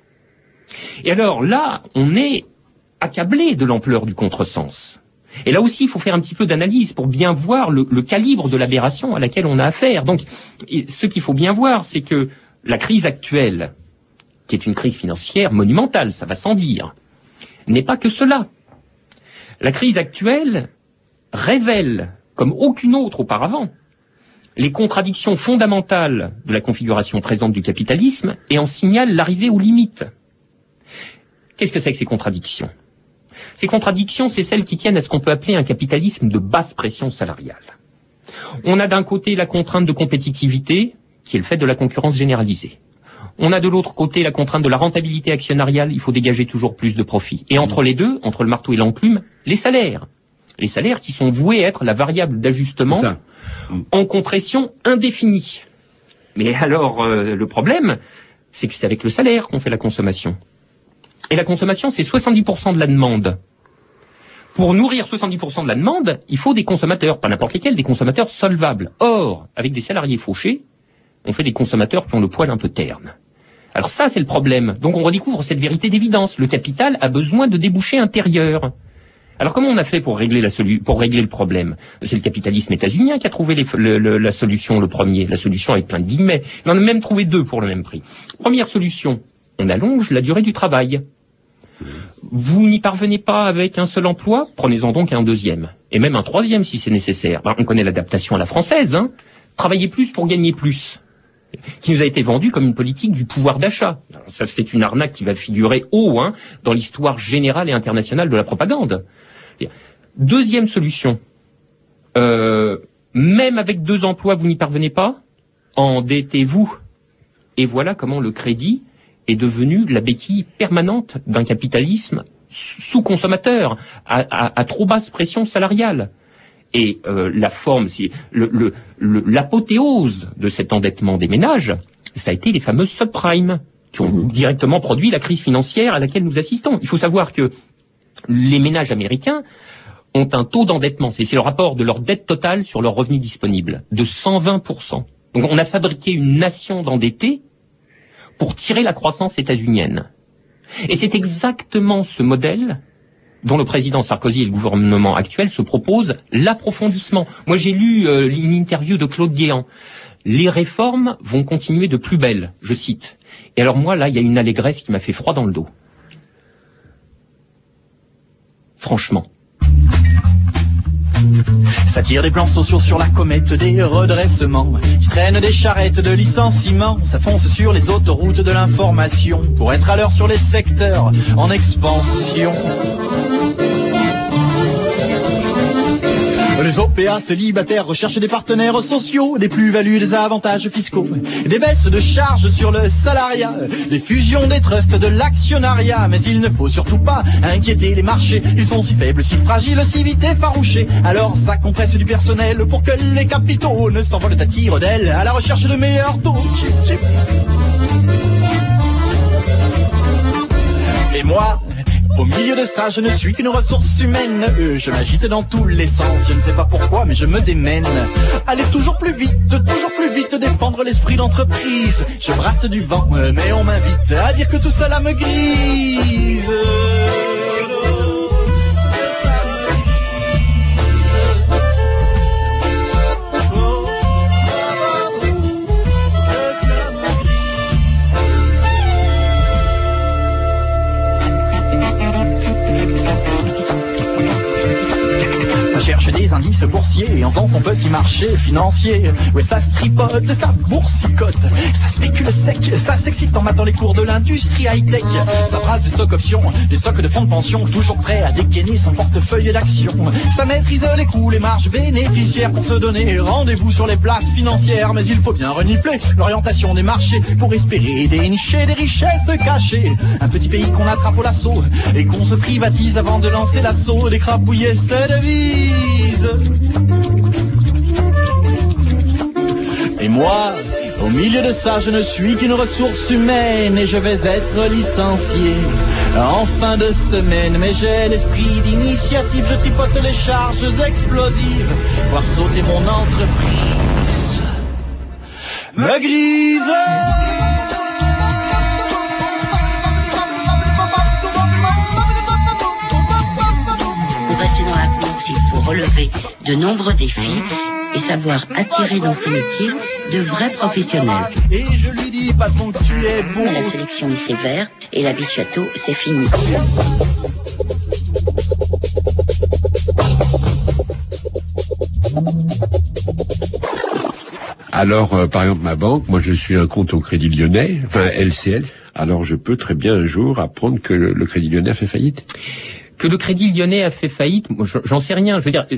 [SPEAKER 14] Et alors là, on est accablé de l'ampleur du contresens. Et là aussi, il faut faire un petit peu d'analyse pour bien voir le, le calibre de l'aberration à laquelle on a affaire. Donc, ce qu'il faut bien voir, c'est que la crise actuelle, qui est une crise financière monumentale, ça va sans dire, n'est pas que cela. La crise actuelle révèle, comme aucune autre auparavant, les contradictions fondamentales de la configuration présente du capitalisme et en signale l'arrivée aux limites. Qu'est-ce que c'est que ces contradictions ? Ces contradictions, c'est celles qui tiennent à ce qu'on peut appeler un capitalisme de basse pression salariale. On a d'un côté la contrainte de compétitivité, qui est le fait de la concurrence généralisée. On a de l'autre côté la contrainte de la rentabilité actionnariale, il faut dégager toujours plus de profits. Et entre les deux, entre le marteau et l'enclume, les salaires. Les salaires qui sont voués à être la variable d'ajustement en compression indéfinie. Mais alors, euh, le problème, c'est que c'est avec le salaire qu'on fait la consommation. Et la consommation, c'est soixante-dix pour cent de la demande. Pour nourrir soixante-dix pour cent de la demande, il faut des consommateurs, pas n'importe lesquels, des consommateurs solvables. Or, avec des salariés fauchés, on fait des consommateurs qui ont le poil un peu terne. Alors ça, c'est le problème. Donc on redécouvre cette vérité d'évidence. Le capital a besoin de débouchés intérieurs. Alors comment on a fait pour régler la solu- pour régler le problème ? C'est le capitalisme états-unien qui a trouvé les, le, le, la solution, le premier. La solution avec plein de guillemets. On en a même trouvé deux pour le même prix. Première solution, on allonge la durée du travail. Vous n'y parvenez pas avec un seul emploi, prenez-en donc un deuxième. Et même un troisième si c'est nécessaire. Ben, on connaît l'adaptation à la française, hein. Travailler plus pour gagner plus. Qui nous a été vendu comme une politique du pouvoir d'achat. Alors, ça, c'est une arnaque qui va figurer haut, hein, dans l'histoire générale et internationale de la propagande. Deuxième solution. Euh, même avec deux emplois, vous n'y parvenez pas, endettez-vous. Et voilà comment le crédit est devenu la béquille permanente d'un capitalisme sous-consommateur, à, à, à trop basse pression salariale. Et euh, la forme, si, le, le, le, l'apothéose de cet endettement des ménages, ça a été les fameux subprimes, qui ont directement produit la crise financière à laquelle nous assistons. Il faut savoir que les ménages américains ont un taux d'endettement, c'est, c'est le rapport de leur dette totale sur leurs revenus disponibles, de cent vingt pour cent. Donc on a fabriqué une nation d'endettés pour tirer la croissance états-unienne. Et c'est exactement ce modèle dont le président Sarkozy et le gouvernement actuel se proposent l'approfondissement. Moi, j'ai lu euh, une interview de Claude Guéant. Les réformes vont continuer de plus belle, je cite. Et alors moi, là, il y a une allégresse qui m'a fait froid dans le dos. Franchement.
[SPEAKER 17] Ça tire des plans sociaux sur la comète des redressements, qui traînent des charrettes de licenciements. Ça fonce sur les autoroutes de l'information pour être à l'heure sur les secteurs en expansion. Les O P A célibataires recherchent des partenaires sociaux, des plus-values, des avantages fiscaux, des baisses de charges sur le salariat, des fusions des trusts, de l'actionnariat. Mais il ne faut surtout pas inquiéter les marchés, ils sont si faibles, si fragiles, si vite effarouchés. Alors ça compresse du personnel pour que les capitaux ne s'envolent à tire d'aile à la recherche de meilleurs taux. Chip, chip. Et moi, au milieu de ça, je ne suis qu'une ressource humaine. Euh, je m'agite dans tous les sens, je ne sais pas pourquoi, mais je me démène. Aller toujours plus vite, toujours plus vite, défendre l'esprit d'entreprise. Je brasse du vent, euh, mais on m'invite à dire que tout cela me grise. Cherche des les indices boursiers en faisant son petit marché financier. Ouais, ça se tripote, ça boursicote, ça spécule sec, ça s'excite en matant les cours de l'industrie high-tech. Ça brasse des stocks options, des stocks de fonds de pension, toujours prêt à dégainer son portefeuille d'actions. Ça maîtrise les coûts, les marges bénéficiaires pour se donner rendez-vous sur les places financières. Mais il faut bien renifler l'orientation des marchés pour espérer dénicher des richesses cachées. Un petit pays qu'on attrape au lasso et qu'on se privatise avant de lancer l'assaut, d'écrapouiller ses devises. Et moi, au milieu de ça, je ne suis qu'une ressource humaine et je vais être licencié en fin de semaine. Mais j'ai l'esprit d'initiative, je tripote les charges explosives, voir sauter mon entreprise. La grise.
[SPEAKER 18] Pour rester dans la course, il faut relever de nombreux défis et savoir attirer dans ces métiers de vrais professionnels.
[SPEAKER 17] Et je lui dis, patron, que tu es bon.
[SPEAKER 18] La sélection est sévère et la vie de château, c'est fini.
[SPEAKER 16] Alors, euh, par exemple, ma banque, moi je suis un compte au Crédit Lyonnais, enfin L C L, alors je peux très bien un jour apprendre que le, le Crédit Lyonnais a fait faillite.
[SPEAKER 14] Que le Crédit Lyonnais a fait faillite, moi, j'en sais rien, je veux dire...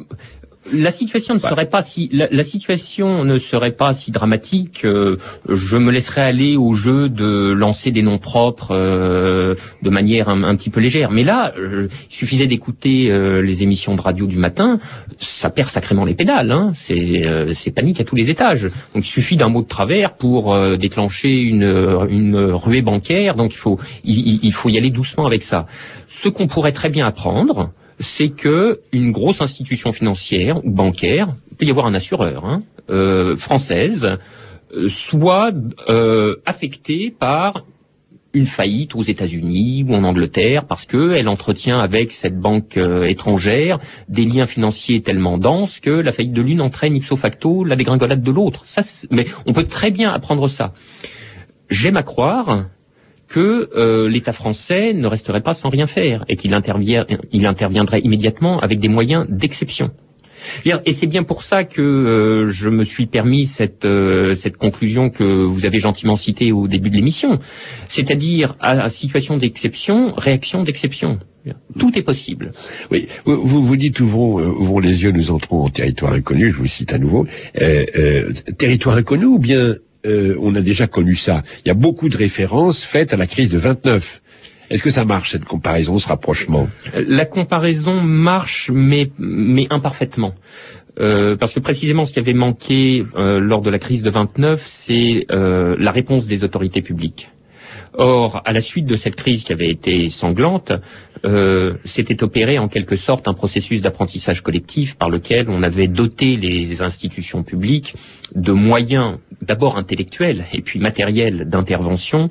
[SPEAKER 14] La situation ne ouais. serait pas si la, la situation ne serait pas si dramatique. Euh, je me laisserais aller au jeu de lancer des noms propres euh, de manière un, un petit peu légère. Mais là, euh, il suffisait d'écouter euh, les émissions de radio du matin, ça perd sacrément les pédales. Hein. C'est, euh, c'est panique à tous les étages. Donc il suffit d'un mot de travers pour euh, déclencher une, une ruée bancaire. Donc il faut il, il faut y aller doucement avec ça. Ce qu'on pourrait très bien apprendre, c'est que une grosse institution financière ou bancaire, il peut y avoir un assureur, hein, euh, française, euh, soit euh, affectée par une faillite aux États-Unis ou en Angleterre parce que elle entretient avec cette banque euh, étrangère des liens financiers tellement denses que la faillite de l'une entraîne ipso facto la dégringolade de l'autre. Ça, mais on peut très bien apprendre ça. J'aime à croire que euh, l'État français ne resterait pas sans rien faire et qu'il intervient, il interviendrait immédiatement avec des moyens d'exception. Et c'est bien pour ça que euh, je me suis permis cette, euh, cette conclusion que vous avez gentiment citée au début de l'émission, c'est-à-dire à situation d'exception, réaction d'exception. Tout est possible.
[SPEAKER 16] Oui, vous vous dites ouvrons, ouvrons les yeux, nous entrons en territoire inconnu. Je vous cite à nouveau. Euh, euh, territoire inconnu ou bien Euh, on a déjà connu ça. Il y a beaucoup de références faites à la crise de vingt-neuf. Est-ce que ça marche, cette comparaison, ce rapprochement?
[SPEAKER 14] La comparaison marche, mais, mais imparfaitement. Euh, parce que précisément, ce qui avait manqué euh, lors de la crise de vingt-neuf, c'est euh, la réponse des autorités publiques. Or, à la suite de cette crise qui avait été sanglante, euh, s'était opéré en quelque sorte un processus d'apprentissage collectif par lequel on avait doté les institutions publiques de moyens d'abord intellectuels et puis matériels d'intervention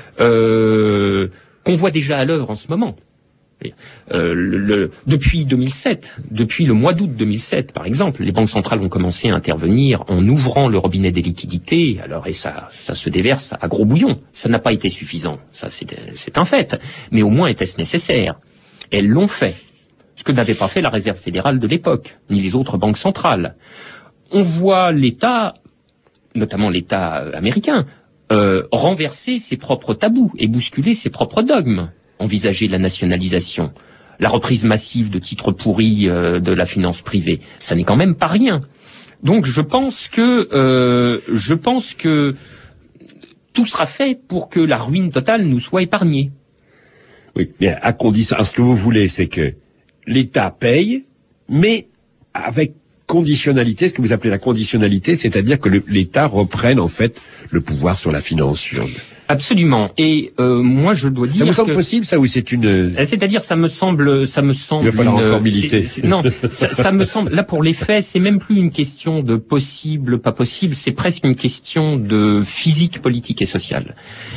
[SPEAKER 14] euh, qu'on voit déjà à l'œuvre en ce moment. Euh, le, le, depuis deux mille sept, depuis le mois d'août deux mille sept, par exemple, les banques centrales ont commencé à intervenir en ouvrant le robinet des liquidités. Alors, et ça, ça se déverse à gros bouillon. Ça n'a pas été suffisant, ça c'est, c'est un fait. Mais au moins était-ce nécessaire. Elles l'ont fait, ce que n'avait pas fait la Réserve fédérale de l'époque, ni les autres banques centrales. On voit l'État, notamment l'État américain, euh, renverser ses propres tabous et bousculer ses propres dogmes. Envisager la nationalisation, la reprise massive de titres pourris euh, de la finance privée, ça n'est quand même pas rien. Donc je pense que euh, je pense que tout sera fait pour que la ruine totale nous soit épargnée.
[SPEAKER 16] Oui, mais à condition, ce que vous voulez, c'est que l'État paye, mais avec conditionnalité, ce que vous appelez la conditionnalité, c'est-à-dire que le, l'État reprenne en fait le pouvoir sur la finance.
[SPEAKER 14] Absolument. Et euh, moi, je dois dire
[SPEAKER 16] ça vous semble
[SPEAKER 14] que...
[SPEAKER 16] possible, ça, ou c'est une...
[SPEAKER 14] C'est-à-dire, ça me semble, ça me semble.
[SPEAKER 16] Il va falloir
[SPEAKER 14] une...
[SPEAKER 16] encore militer.
[SPEAKER 14] C'est, c'est... Non, ça, ça me semble. Là, pour les faits, c'est même plus une question de possible, pas possible. C'est presque une question de physique politique et sociale.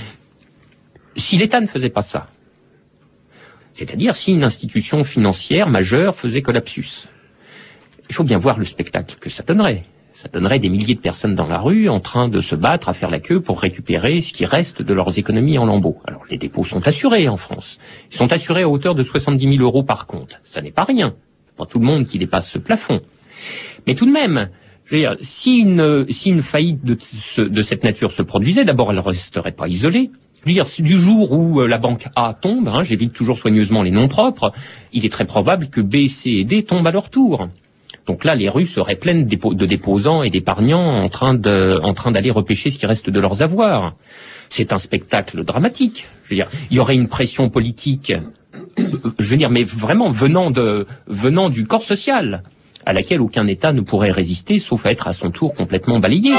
[SPEAKER 14] Si l'État ne faisait pas ça, c'est-à-dire si une institution financière majeure faisait collapsus, il faut bien voir le spectacle que ça donnerait. Ça donnerait des milliers de personnes dans la rue en train de se battre à faire la queue pour récupérer ce qui reste de leurs économies en lambeaux. Alors les dépôts sont assurés en France. Ils sont assurés à hauteur de soixante-dix mille euros par compte. Ça n'est pas rien. pas tout le monde qui dépasse ce plafond. Mais tout de même, je veux dire, si une, si une faillite de, ce, de cette nature se produisait, d'abord, elle ne resterait pas isolée. Je veux dire, du jour où la banque A tombe, hein, j'évite toujours soigneusement les noms propres, il est très probable que B, C et D tombent à leur tour. Donc là, les rues seraient pleines de déposants et d'épargnants en train de, en train d'aller repêcher ce qui reste de leurs avoirs. C'est un spectacle dramatique. Je veux dire, il y aurait une pression politique, je veux dire, mais vraiment venant de, venant du corps social, à laquelle aucun État ne pourrait résister, sauf à être à son tour complètement balayé.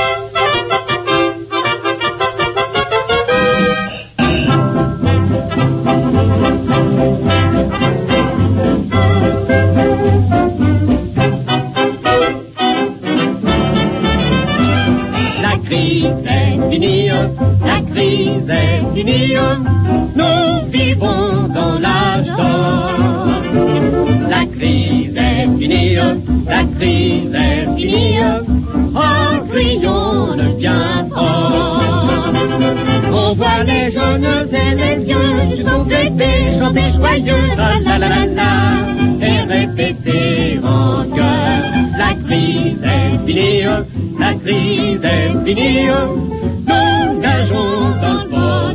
[SPEAKER 15] La crise est finie, nous vivons dans l'âge d'or. La crise est finie, la crise est finie, oh, crions le bien fort. On voit les jeunes et les vieux jusqu'au bébé chanter joyeux, la la la la la, et répéter en chœur. La crise est finie, la crise est finie, nous nageons dans le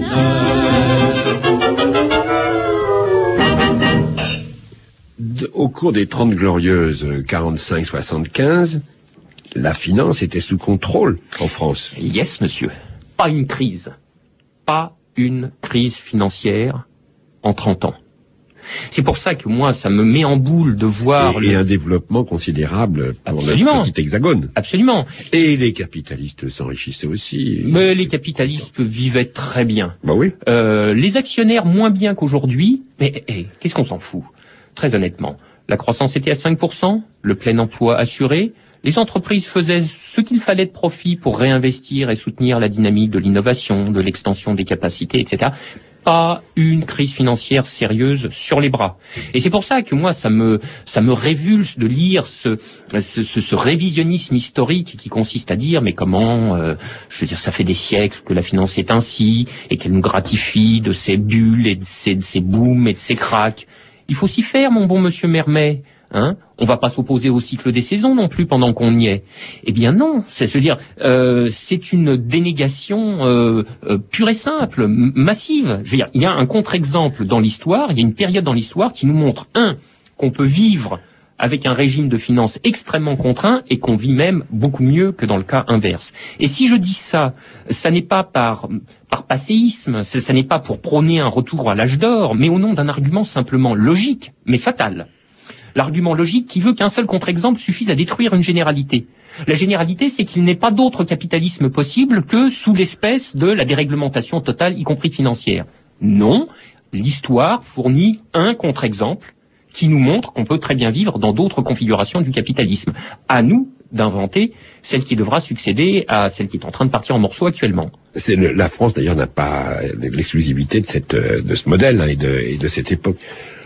[SPEAKER 7] bonheur. Au cours des Trente Glorieuses quarante-cinq soixante-quinze, la finance était sous contrôle en France.
[SPEAKER 14] Yes, monsieur. Pas une crise. Pas une crise financière en trente ans. C'est pour ça que moi, ça me met en boule de voir...
[SPEAKER 7] Et, le... et un développement considérable pour
[SPEAKER 14] Absolument.
[SPEAKER 7] le petit hexagone.
[SPEAKER 14] Absolument.
[SPEAKER 7] Et les capitalistes s'enrichissaient aussi.
[SPEAKER 14] Mais les capitalistes vivaient très bien.
[SPEAKER 7] Bah oui.
[SPEAKER 14] Euh, les actionnaires moins bien qu'aujourd'hui, mais hey, qu'est-ce qu'on s'en fout? Très honnêtement. La croissance était à cinq pour cent, le plein emploi assuré, les entreprises faisaient ce qu'il fallait de profit pour réinvestir et soutenir la dynamique de l'innovation, de l'extension des capacités, et cetera. Pas une crise financière sérieuse sur les bras. Et c'est pour ça que moi, ça me, ça me révulse de lire ce, ce, ce, ce révisionnisme historique qui consiste à dire, mais comment, euh, je veux dire, ça fait des siècles que la finance est ainsi, et qu'elle nous gratifie de ses bulles et de ses, de ses booms et de ses cracks. Il faut s'y faire, mon bon monsieur Mermet. Hein, on va pas s'opposer au cycle des saisons non plus pendant qu'on y est. Eh bien non, c'est se dire, euh, c'est une dénégation euh, euh, pure et simple, m- massive. Je veux dire, il y a un contre-exemple dans l'histoire, il y a une période dans l'histoire qui nous montre un qu'on peut vivre avec un régime de finances extrêmement contraint et qu'on vit même beaucoup mieux que dans le cas inverse. Et si je dis ça, ça n'est pas par par passéisme, ça, ça n'est pas pour prôner un retour à l'âge d'or, mais au nom d'un argument simplement logique, mais fatal. L'argument logique qui veut qu'un seul contre-exemple suffise à détruire une généralité. La généralité, c'est qu'il n'est pas d'autre capitalisme possible que sous l'espèce de la déréglementation totale, y compris financière. Non, l'histoire fournit un contre-exemple qui nous montre qu'on peut très bien vivre dans d'autres configurations du capitalisme. À nous d'inventer celle qui devra succéder à celle qui est en train de partir en morceaux actuellement.
[SPEAKER 7] C'est le, la France, d'ailleurs, n'a pas l'exclusivité de, cette, de ce modèle hein, et, de, et de cette époque.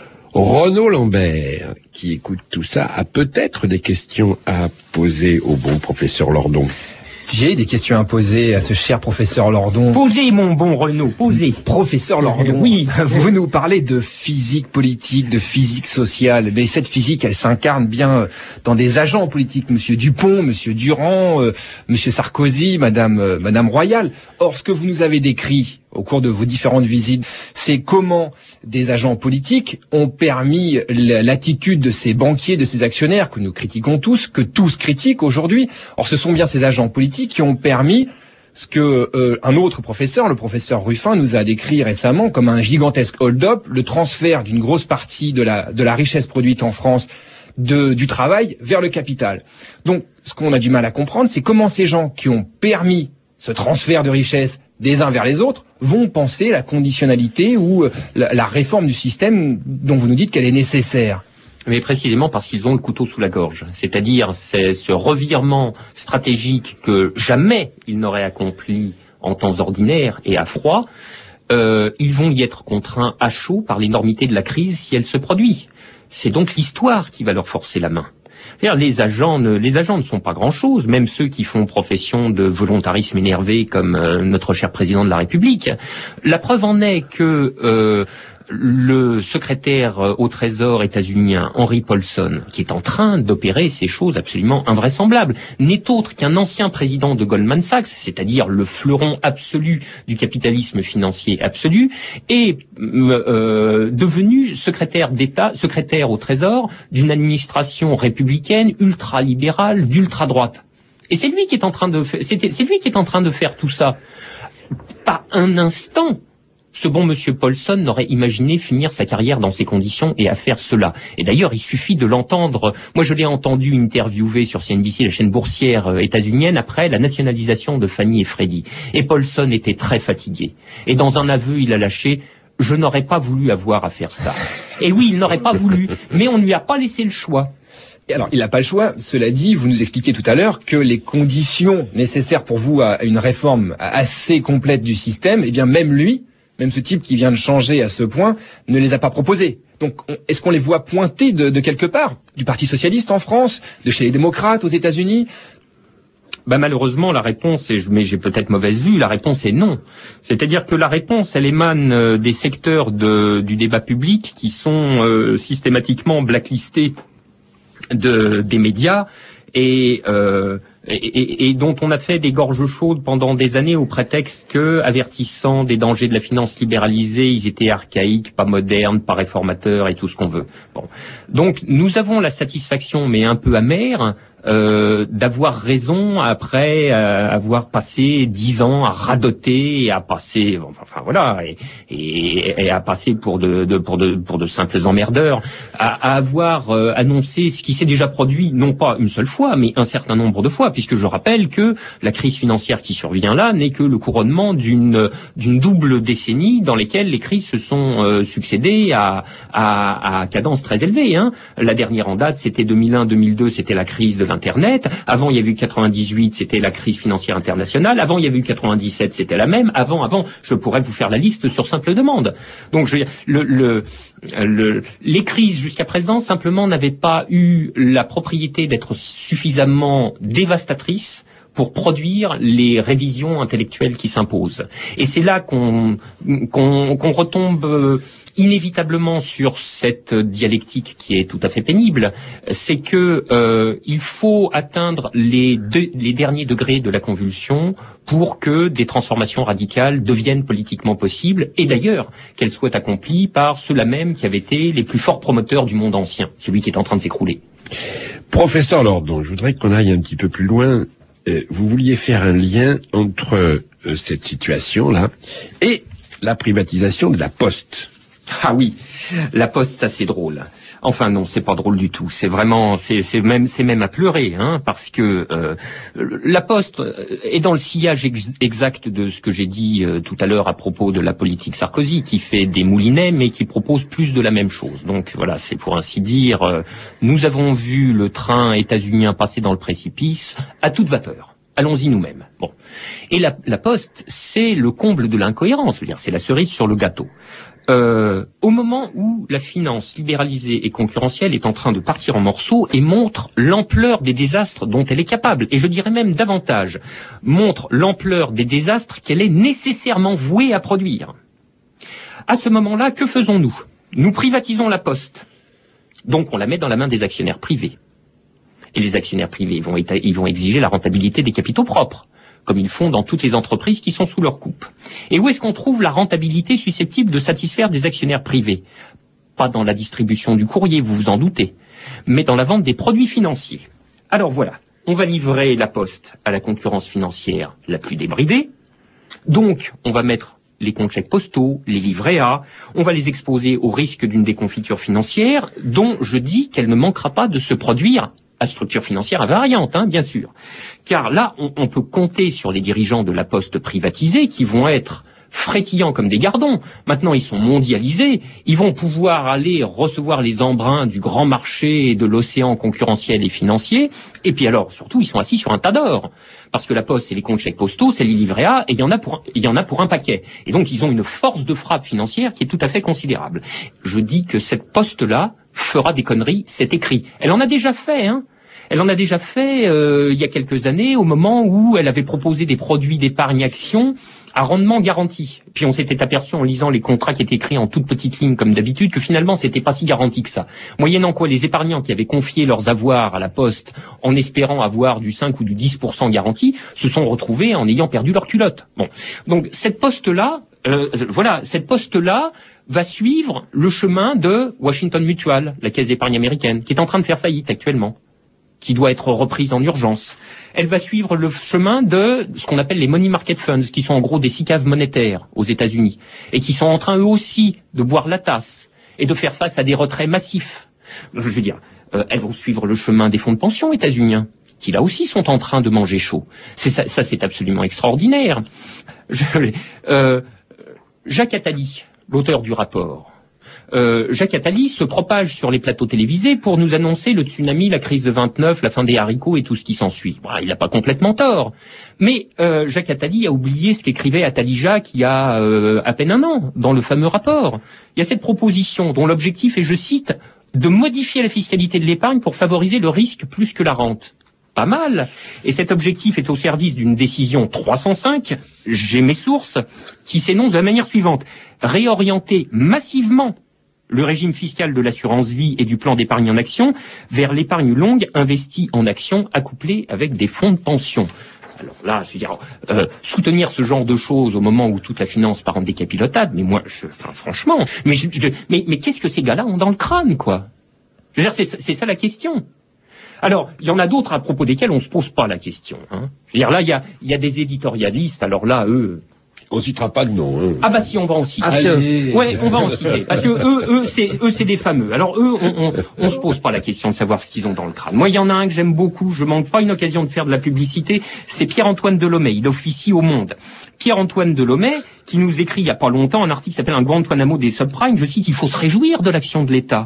[SPEAKER 7] Renaud Lambert, qui écoute tout ça, a peut-être des questions à poser au bon professeur Lordon.
[SPEAKER 10] J'ai des questions à poser à ce cher professeur Lordon.
[SPEAKER 14] Posez, mon bon Renaud, posez.
[SPEAKER 10] Professeur Lordon,
[SPEAKER 14] oui.
[SPEAKER 10] Vous nous parlez de physique politique, de physique sociale, mais cette physique, elle s'incarne bien dans des agents politiques, Monsieur Dupont, Monsieur Durand, euh, Monsieur Sarkozy, Madame, euh, Madame Royal. Or, ce que vous nous avez décrit au cours de vos différentes visites, c'est comment des agents politiques ont permis l'attitude de ces banquiers, de ces actionnaires que nous critiquons tous, que tous critiquent aujourd'hui. Or, ce sont bien ces agents politiques qui ont permis ce que euh, un autre professeur, le professeur Ruffin, nous a décrit récemment comme un gigantesque hold-up, le transfert d'une grosse partie de la de la richesse produite en France de, du travail vers le capital. Donc, ce qu'on a du mal à comprendre, c'est comment ces gens qui ont permis ce transfert de richesse des uns vers les autres vont penser la conditionnalité ou la, la réforme du système dont vous nous dites qu'elle est nécessaire.
[SPEAKER 14] Mais précisément parce qu'ils ont le couteau sous la gorge. C'est-à-dire, c'est ce revirement stratégique que jamais ils n'auraient accompli en temps ordinaire et à froid. Euh, ils vont y être contraints à chaud par l'énormité de la crise si elle se produit. C'est donc l'histoire qui va leur forcer la main. Les agents, ne, les agents ne sont pas grand-chose, même ceux qui font profession de volontarisme énervé comme euh, notre cher président de la République. La preuve en est que euh, le secrétaire au Trésor états-unien Henry Paulson, qui est en train d'opérer ces choses absolument invraisemblables, n'est autre qu'un ancien président de Goldman Sachs, c'est-à-dire le fleuron absolu du capitalisme financier absolu, est euh, devenu secrétaire d'État, secrétaire au Trésor d'une administration républicaine ultra-libérale d'ultra-droite. Et c'est lui qui est en train de faire, c'est, c'est lui qui est en train de faire tout ça. Pas un instant, ce bon monsieur Paulson n'aurait imaginé finir sa carrière dans ces conditions et à faire cela. Et d'ailleurs, il suffit de l'entendre. Moi, je l'ai entendu interviewer sur C N B C, la chaîne boursière euh, états-unienne, après la nationalisation de Fannie et Freddie. Et Paulson était très fatigué. Et dans un aveu, il a lâché « Je n'aurais pas voulu avoir à faire ça ». Et oui, il n'aurait pas voulu, mais on ne lui a pas laissé le choix.
[SPEAKER 10] Alors, il n'a pas le choix. Cela dit, vous nous expliquiez tout à l'heure que les conditions nécessaires pour vous à une réforme assez complète du système, eh bien, même lui, même ce type qui vient de changer à ce point, ne les a pas proposées. Donc, on, est-ce qu'on les voit pointer de, de quelque part? Du Parti socialiste en France, de chez les démocrates aux États-Unis?
[SPEAKER 14] Bah malheureusement, la réponse, est, mais j'ai peut-être mauvaise vue, la réponse est non. C'est-à-dire que la réponse, elle émane euh, des secteurs de, du débat public qui sont euh, systématiquement blacklistés de, des médias et, euh, et, et, et dont on a fait des gorges chaudes pendant des années au prétexte que, avertissant des dangers de la finance libéralisée, ils étaient archaïques, pas modernes, pas réformateurs et tout ce qu'on veut. Bon. Donc nous avons la satisfaction, mais un peu amère, Euh, d'avoir raison après euh, avoir passé dix ans à radoter et à passer, enfin voilà, et, et, et à passer pour de, de pour de pour de simples emmerdeurs, à, à avoir euh, annoncé ce qui s'est déjà produit, non pas une seule fois, mais un certain nombre de fois, puisque je rappelle que la crise financière qui survient là n'est que le couronnement d'une d'une double décennie dans lesquelles les crises se sont euh, succédées à, à à cadence très élevée. Hein. La dernière en date, c'était deux mille un deux mille deux, c'était la crise de Internet. Avant, il y avait eu quatre-vingt-dix-huit, c'était la crise financière internationale. Avant, il y avait eu quatre-vingt-dix-sept, c'était la même. Avant, avant, je pourrais vous faire la liste sur simple demande. Donc, je veux dire, le, le, le, les crises jusqu'à présent, simplement, n'avaient pas eu la propriété d'être suffisamment dévastatrices pour produire les révisions intellectuelles qui s'imposent. Et c'est là qu'on qu'on, qu'on retombe inévitablement sur cette dialectique qui est tout à fait pénible. C'est que euh, il faut atteindre les, deux, les derniers degrés de la convulsion pour que des transformations radicales deviennent politiquement possibles, et d'ailleurs qu'elles soient accomplies par ceux-là même qui avaient été les plus forts promoteurs du monde ancien, celui qui est en train de s'écrouler.
[SPEAKER 7] Professeur Lordon, je voudrais qu'on aille un petit peu plus loin. Euh, vous vouliez faire un lien entre euh, cette situation-là et la privatisation de la Poste.
[SPEAKER 14] Ah oui, la Poste, ça c'est drôle. Enfin non, c'est pas drôle du tout. C'est vraiment, c'est, c'est même, c'est même à pleurer, hein, parce que euh, la Poste est dans le sillage ex- exact de ce que j'ai dit euh, tout à l'heure à propos de la politique Sarkozy, qui fait des moulinets, mais qui propose plus de la même chose. Donc voilà, c'est pour ainsi dire, euh, nous avons vu le train états-unien passer dans le précipice à toute vapeur. Allons-y nous-mêmes. Bon. Et la, la Poste, c'est le comble de l'incohérence. Je veux dire, c'est la cerise sur le gâteau. Euh, au moment où la finance libéralisée et concurrentielle est en train de partir en morceaux et montre l'ampleur des désastres dont elle est capable, et je dirais même davantage, montre l'ampleur des désastres qu'elle est nécessairement vouée à produire. À ce moment-là, que faisons-nous? Nous privatisons la Poste. Donc on la met dans la main des actionnaires privés. Et les actionnaires privés ils vont, ils vont exiger la rentabilité des capitaux propres, comme ils font dans toutes les entreprises qui sont sous leur coupe. Et où est-ce qu'on trouve la rentabilité susceptible de satisfaire des actionnaires privés? Pas dans la distribution du courrier, vous vous en doutez, mais dans la vente des produits financiers. Alors voilà, on va livrer la Poste à la concurrence financière la plus débridée, donc on va mettre les comptes chèques postaux, les livrets A, on va les exposer au risque d'une déconfiture financière, dont je dis qu'elle ne manquera pas de se produire à structure financière invariante, hein, bien sûr. Car là, on, on peut compter sur les dirigeants de la Poste privatisée qui vont être frétillants comme des gardons. Maintenant, ils sont mondialisés. Ils vont pouvoir aller recevoir les embruns du grand marché et de l'océan concurrentiel et financier. Et puis alors, surtout, ils sont assis sur un tas d'or. Parce que la Poste, c'est les comptes chèques postaux, c'est les livrets A, et il y en a pour, il y en a pour un paquet. Et donc, ils ont une force de frappe financière qui est tout à fait considérable. Je dis que cette Poste-là fera des conneries, c'est écrit. Elle en a déjà fait, hein. Elle en a déjà fait euh, il y a quelques années, au moment où elle avait proposé des produits d'épargne-action à rendement garanti. Puis on s'était aperçu en lisant les contrats qui étaient écrits en toute petite ligne comme d'habitude que finalement c'était pas si garanti que ça. Moyennant quoi les épargnants qui avaient confié leurs avoirs à la Poste en espérant avoir du cinq ou du dix pour cent garanti se sont retrouvés en ayant perdu leur culotte. Bon, donc cette Poste-là, euh, voilà, cette Poste-là va suivre le chemin de Washington Mutual, la caisse d'épargne américaine, qui est en train de faire faillite actuellement, qui doit être reprise en urgence. Elle va suivre le chemin de ce qu'on appelle les money market funds, qui sont en gros des sicaves monétaires aux États-Unis, et qui sont en train eux aussi de boire la tasse et de faire face à des retraits massifs. Je veux dire, euh, elles vont suivre le chemin des fonds de pension états-uniens, qui là aussi sont en train de manger chaud. C'est ça, ça c'est absolument extraordinaire. Je, euh, Jacques Attali, l'auteur du rapport, Euh, Jacques Attali se propage sur les plateaux télévisés pour nous annoncer le tsunami, la crise de vingt-neuf, la fin des haricots et tout ce qui s'ensuit. Bon, il n'a pas complètement tort. Mais euh, Jacques Attali a oublié ce qu'écrivait Attali Jacques il y a euh, à peine un an, dans le fameux rapport. Il y a cette proposition dont l'objectif est, je cite, de modifier la fiscalité de l'épargne pour favoriser le risque plus que la rente. Pas mal. Et cet objectif est au service d'une décision trois cent cinq, j'ai mes sources, qui s'énonce de la manière suivante. Réorienter massivement le régime fiscal de l'assurance vie et du plan d'épargne en action vers l'épargne longue investie en actions accouplée avec des fonds de pension. Alors là, je veux dire, euh, soutenir ce genre de choses au moment où toute la finance part en décapotable, mais moi, je, enfin, franchement, mais, je, je, mais, mais qu'est-ce que ces gars-là ont dans le crâne, quoi? Je veux dire, c'est, c'est ça la question. Alors, il y en a d'autres à propos desquels on se pose pas la question. Hein. Je veux dire, là, il y a, il y a des éditorialistes. Alors là, eux.
[SPEAKER 16] On citera pas de nom. Hein.
[SPEAKER 14] Ah bah si, on va en citer.
[SPEAKER 16] Ah, tiens.
[SPEAKER 14] Ouais, on va en citer. Parce que eux, eux, c'est, eux, c'est des fameux. Alors eux, on, on, on se pose pas la question de savoir ce qu'ils ont dans le crâne. Moi, il y en a un que j'aime beaucoup. Je manque pas une occasion de faire de la publicité. C'est Pierre-Antoine Delhomme. Il officie au Monde. Pierre-Antoine Delhomme, qui nous écrit il y a pas longtemps un article qui s'appelle Un Guantanamo des subprimes. Je cite, il faut se réjouir de l'action de l'État.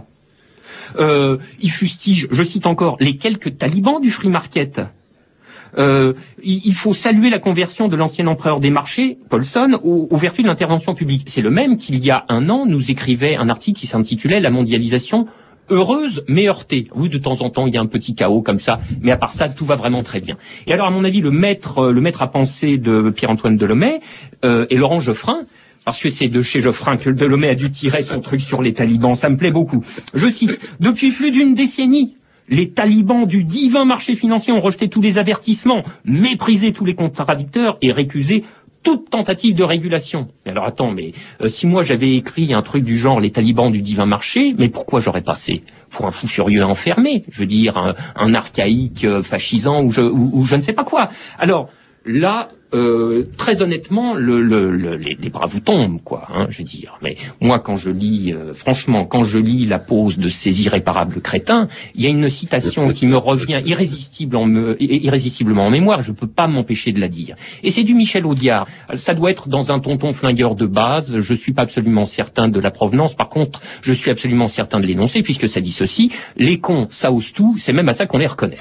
[SPEAKER 14] Euh, il fustige, je cite encore, les quelques talibans du free market. Euh, il faut saluer la conversion de l'ancien empereur des marchés, Paulson, aux, aux vertus de l'intervention publique. C'est le même qu'il y a un an nous écrivait un article qui s'intitulait La mondialisation heureuse mais heurtée. Oui, de temps en temps, il y a un petit chaos comme ça, mais à part ça, tout va vraiment très bien. Et alors, à mon avis, le maître, le maître à penser de Pierre-Antoine Delhomme euh, est Laurent Geoffrin, parce que c'est de chez Geoffrin que Delhomme a dû tirer son truc sur les talibans. Ça me plaît beaucoup. Je cite, « Depuis plus d'une décennie, les talibans du divin marché financier ont rejeté tous les avertissements, méprisé tous les contradicteurs et récusé toute tentative de régulation. » Alors attends, mais euh, si moi j'avais écrit un truc du genre « Les talibans du divin marché », mais pourquoi j'aurais passé pour un fou furieux enfermé? Je veux dire, un, un archaïque euh, fascisant ou je, ou, ou je ne sais pas quoi. Alors là... Euh, très honnêtement, le, le, le, les, les bras vous tombent, quoi. Hein, je veux dire. Mais moi, quand je lis, euh, franchement, quand je lis la pose de ces irréparables crétins, il y a une citation qui me revient irrésistible en me, irrésistiblement en mémoire. Je peux pas m'empêcher de la dire. Et c'est du Michel Audiard. Ça doit être dans un tonton flingueur de base. Je suis pas absolument certain de la provenance. Par contre, je suis absolument certain de l'énoncer puisque ça dit ceci. Les cons, ça ose tout. C'est même à ça qu'on les reconnaît.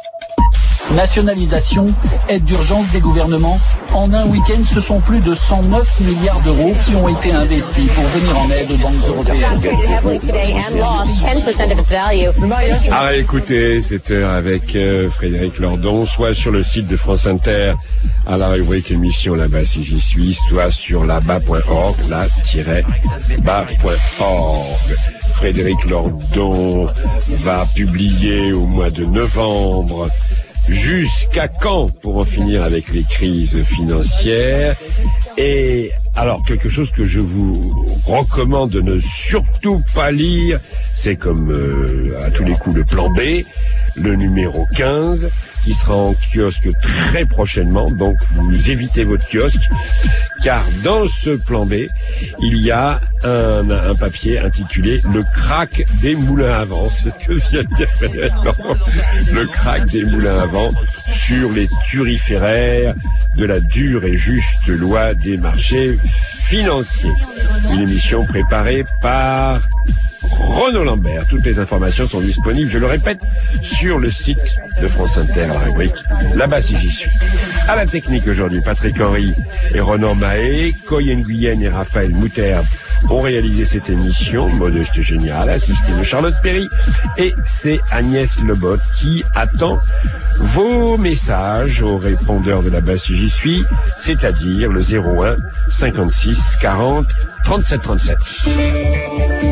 [SPEAKER 17] Nationalisation, aide d'urgence des gouvernements. En un week-end, ce sont plus de cent neuf milliards d'euros qui ont été investis pour venir en aide aux banques européennes.
[SPEAKER 16] Ah, écoutez, cette heure avec euh, Frédéric Lordon, soit sur le site de France Inter à la rubrique émission là-bas si j'y suis, soit sur là-bas point org, là-bas point org. Frédéric Lordon va publier au mois de novembre Jusqu'à quand pour en finir avec les crises financières. Et alors quelque chose que je vous recommande de ne surtout pas lire, c'est comme euh, à tous les coups le plan B, le numéro quinze, qui sera en kiosque très prochainement, donc vous évitez votre kiosque, car dans ce plan B, il y a un, un papier intitulé « Le crack des moulins à vent ». C'est ce que vient de dire Frédéric Lordon. Le crack des moulins à vent sur les turiféraires de la dure et juste loi des marchés financiers. Une émission préparée par Renaud Lambert. Toutes les informations sont disponibles, je le répète, sur le site de France Inter, à la rubrique Là-bas si j'y suis. À la technique aujourd'hui, Patrick Henry et Ronan Mahé, Coy Nguyen et Raphaël Mouter
[SPEAKER 7] ont réalisé cette émission. Modeste Génial, assisté de Charlotte Perry. Et c'est Agnès Lebot qui attend vos messages au répondeur de la base si j'y suis, c'est-à-dire le zéro un cinquante-six quarante trente-sept trente-sept.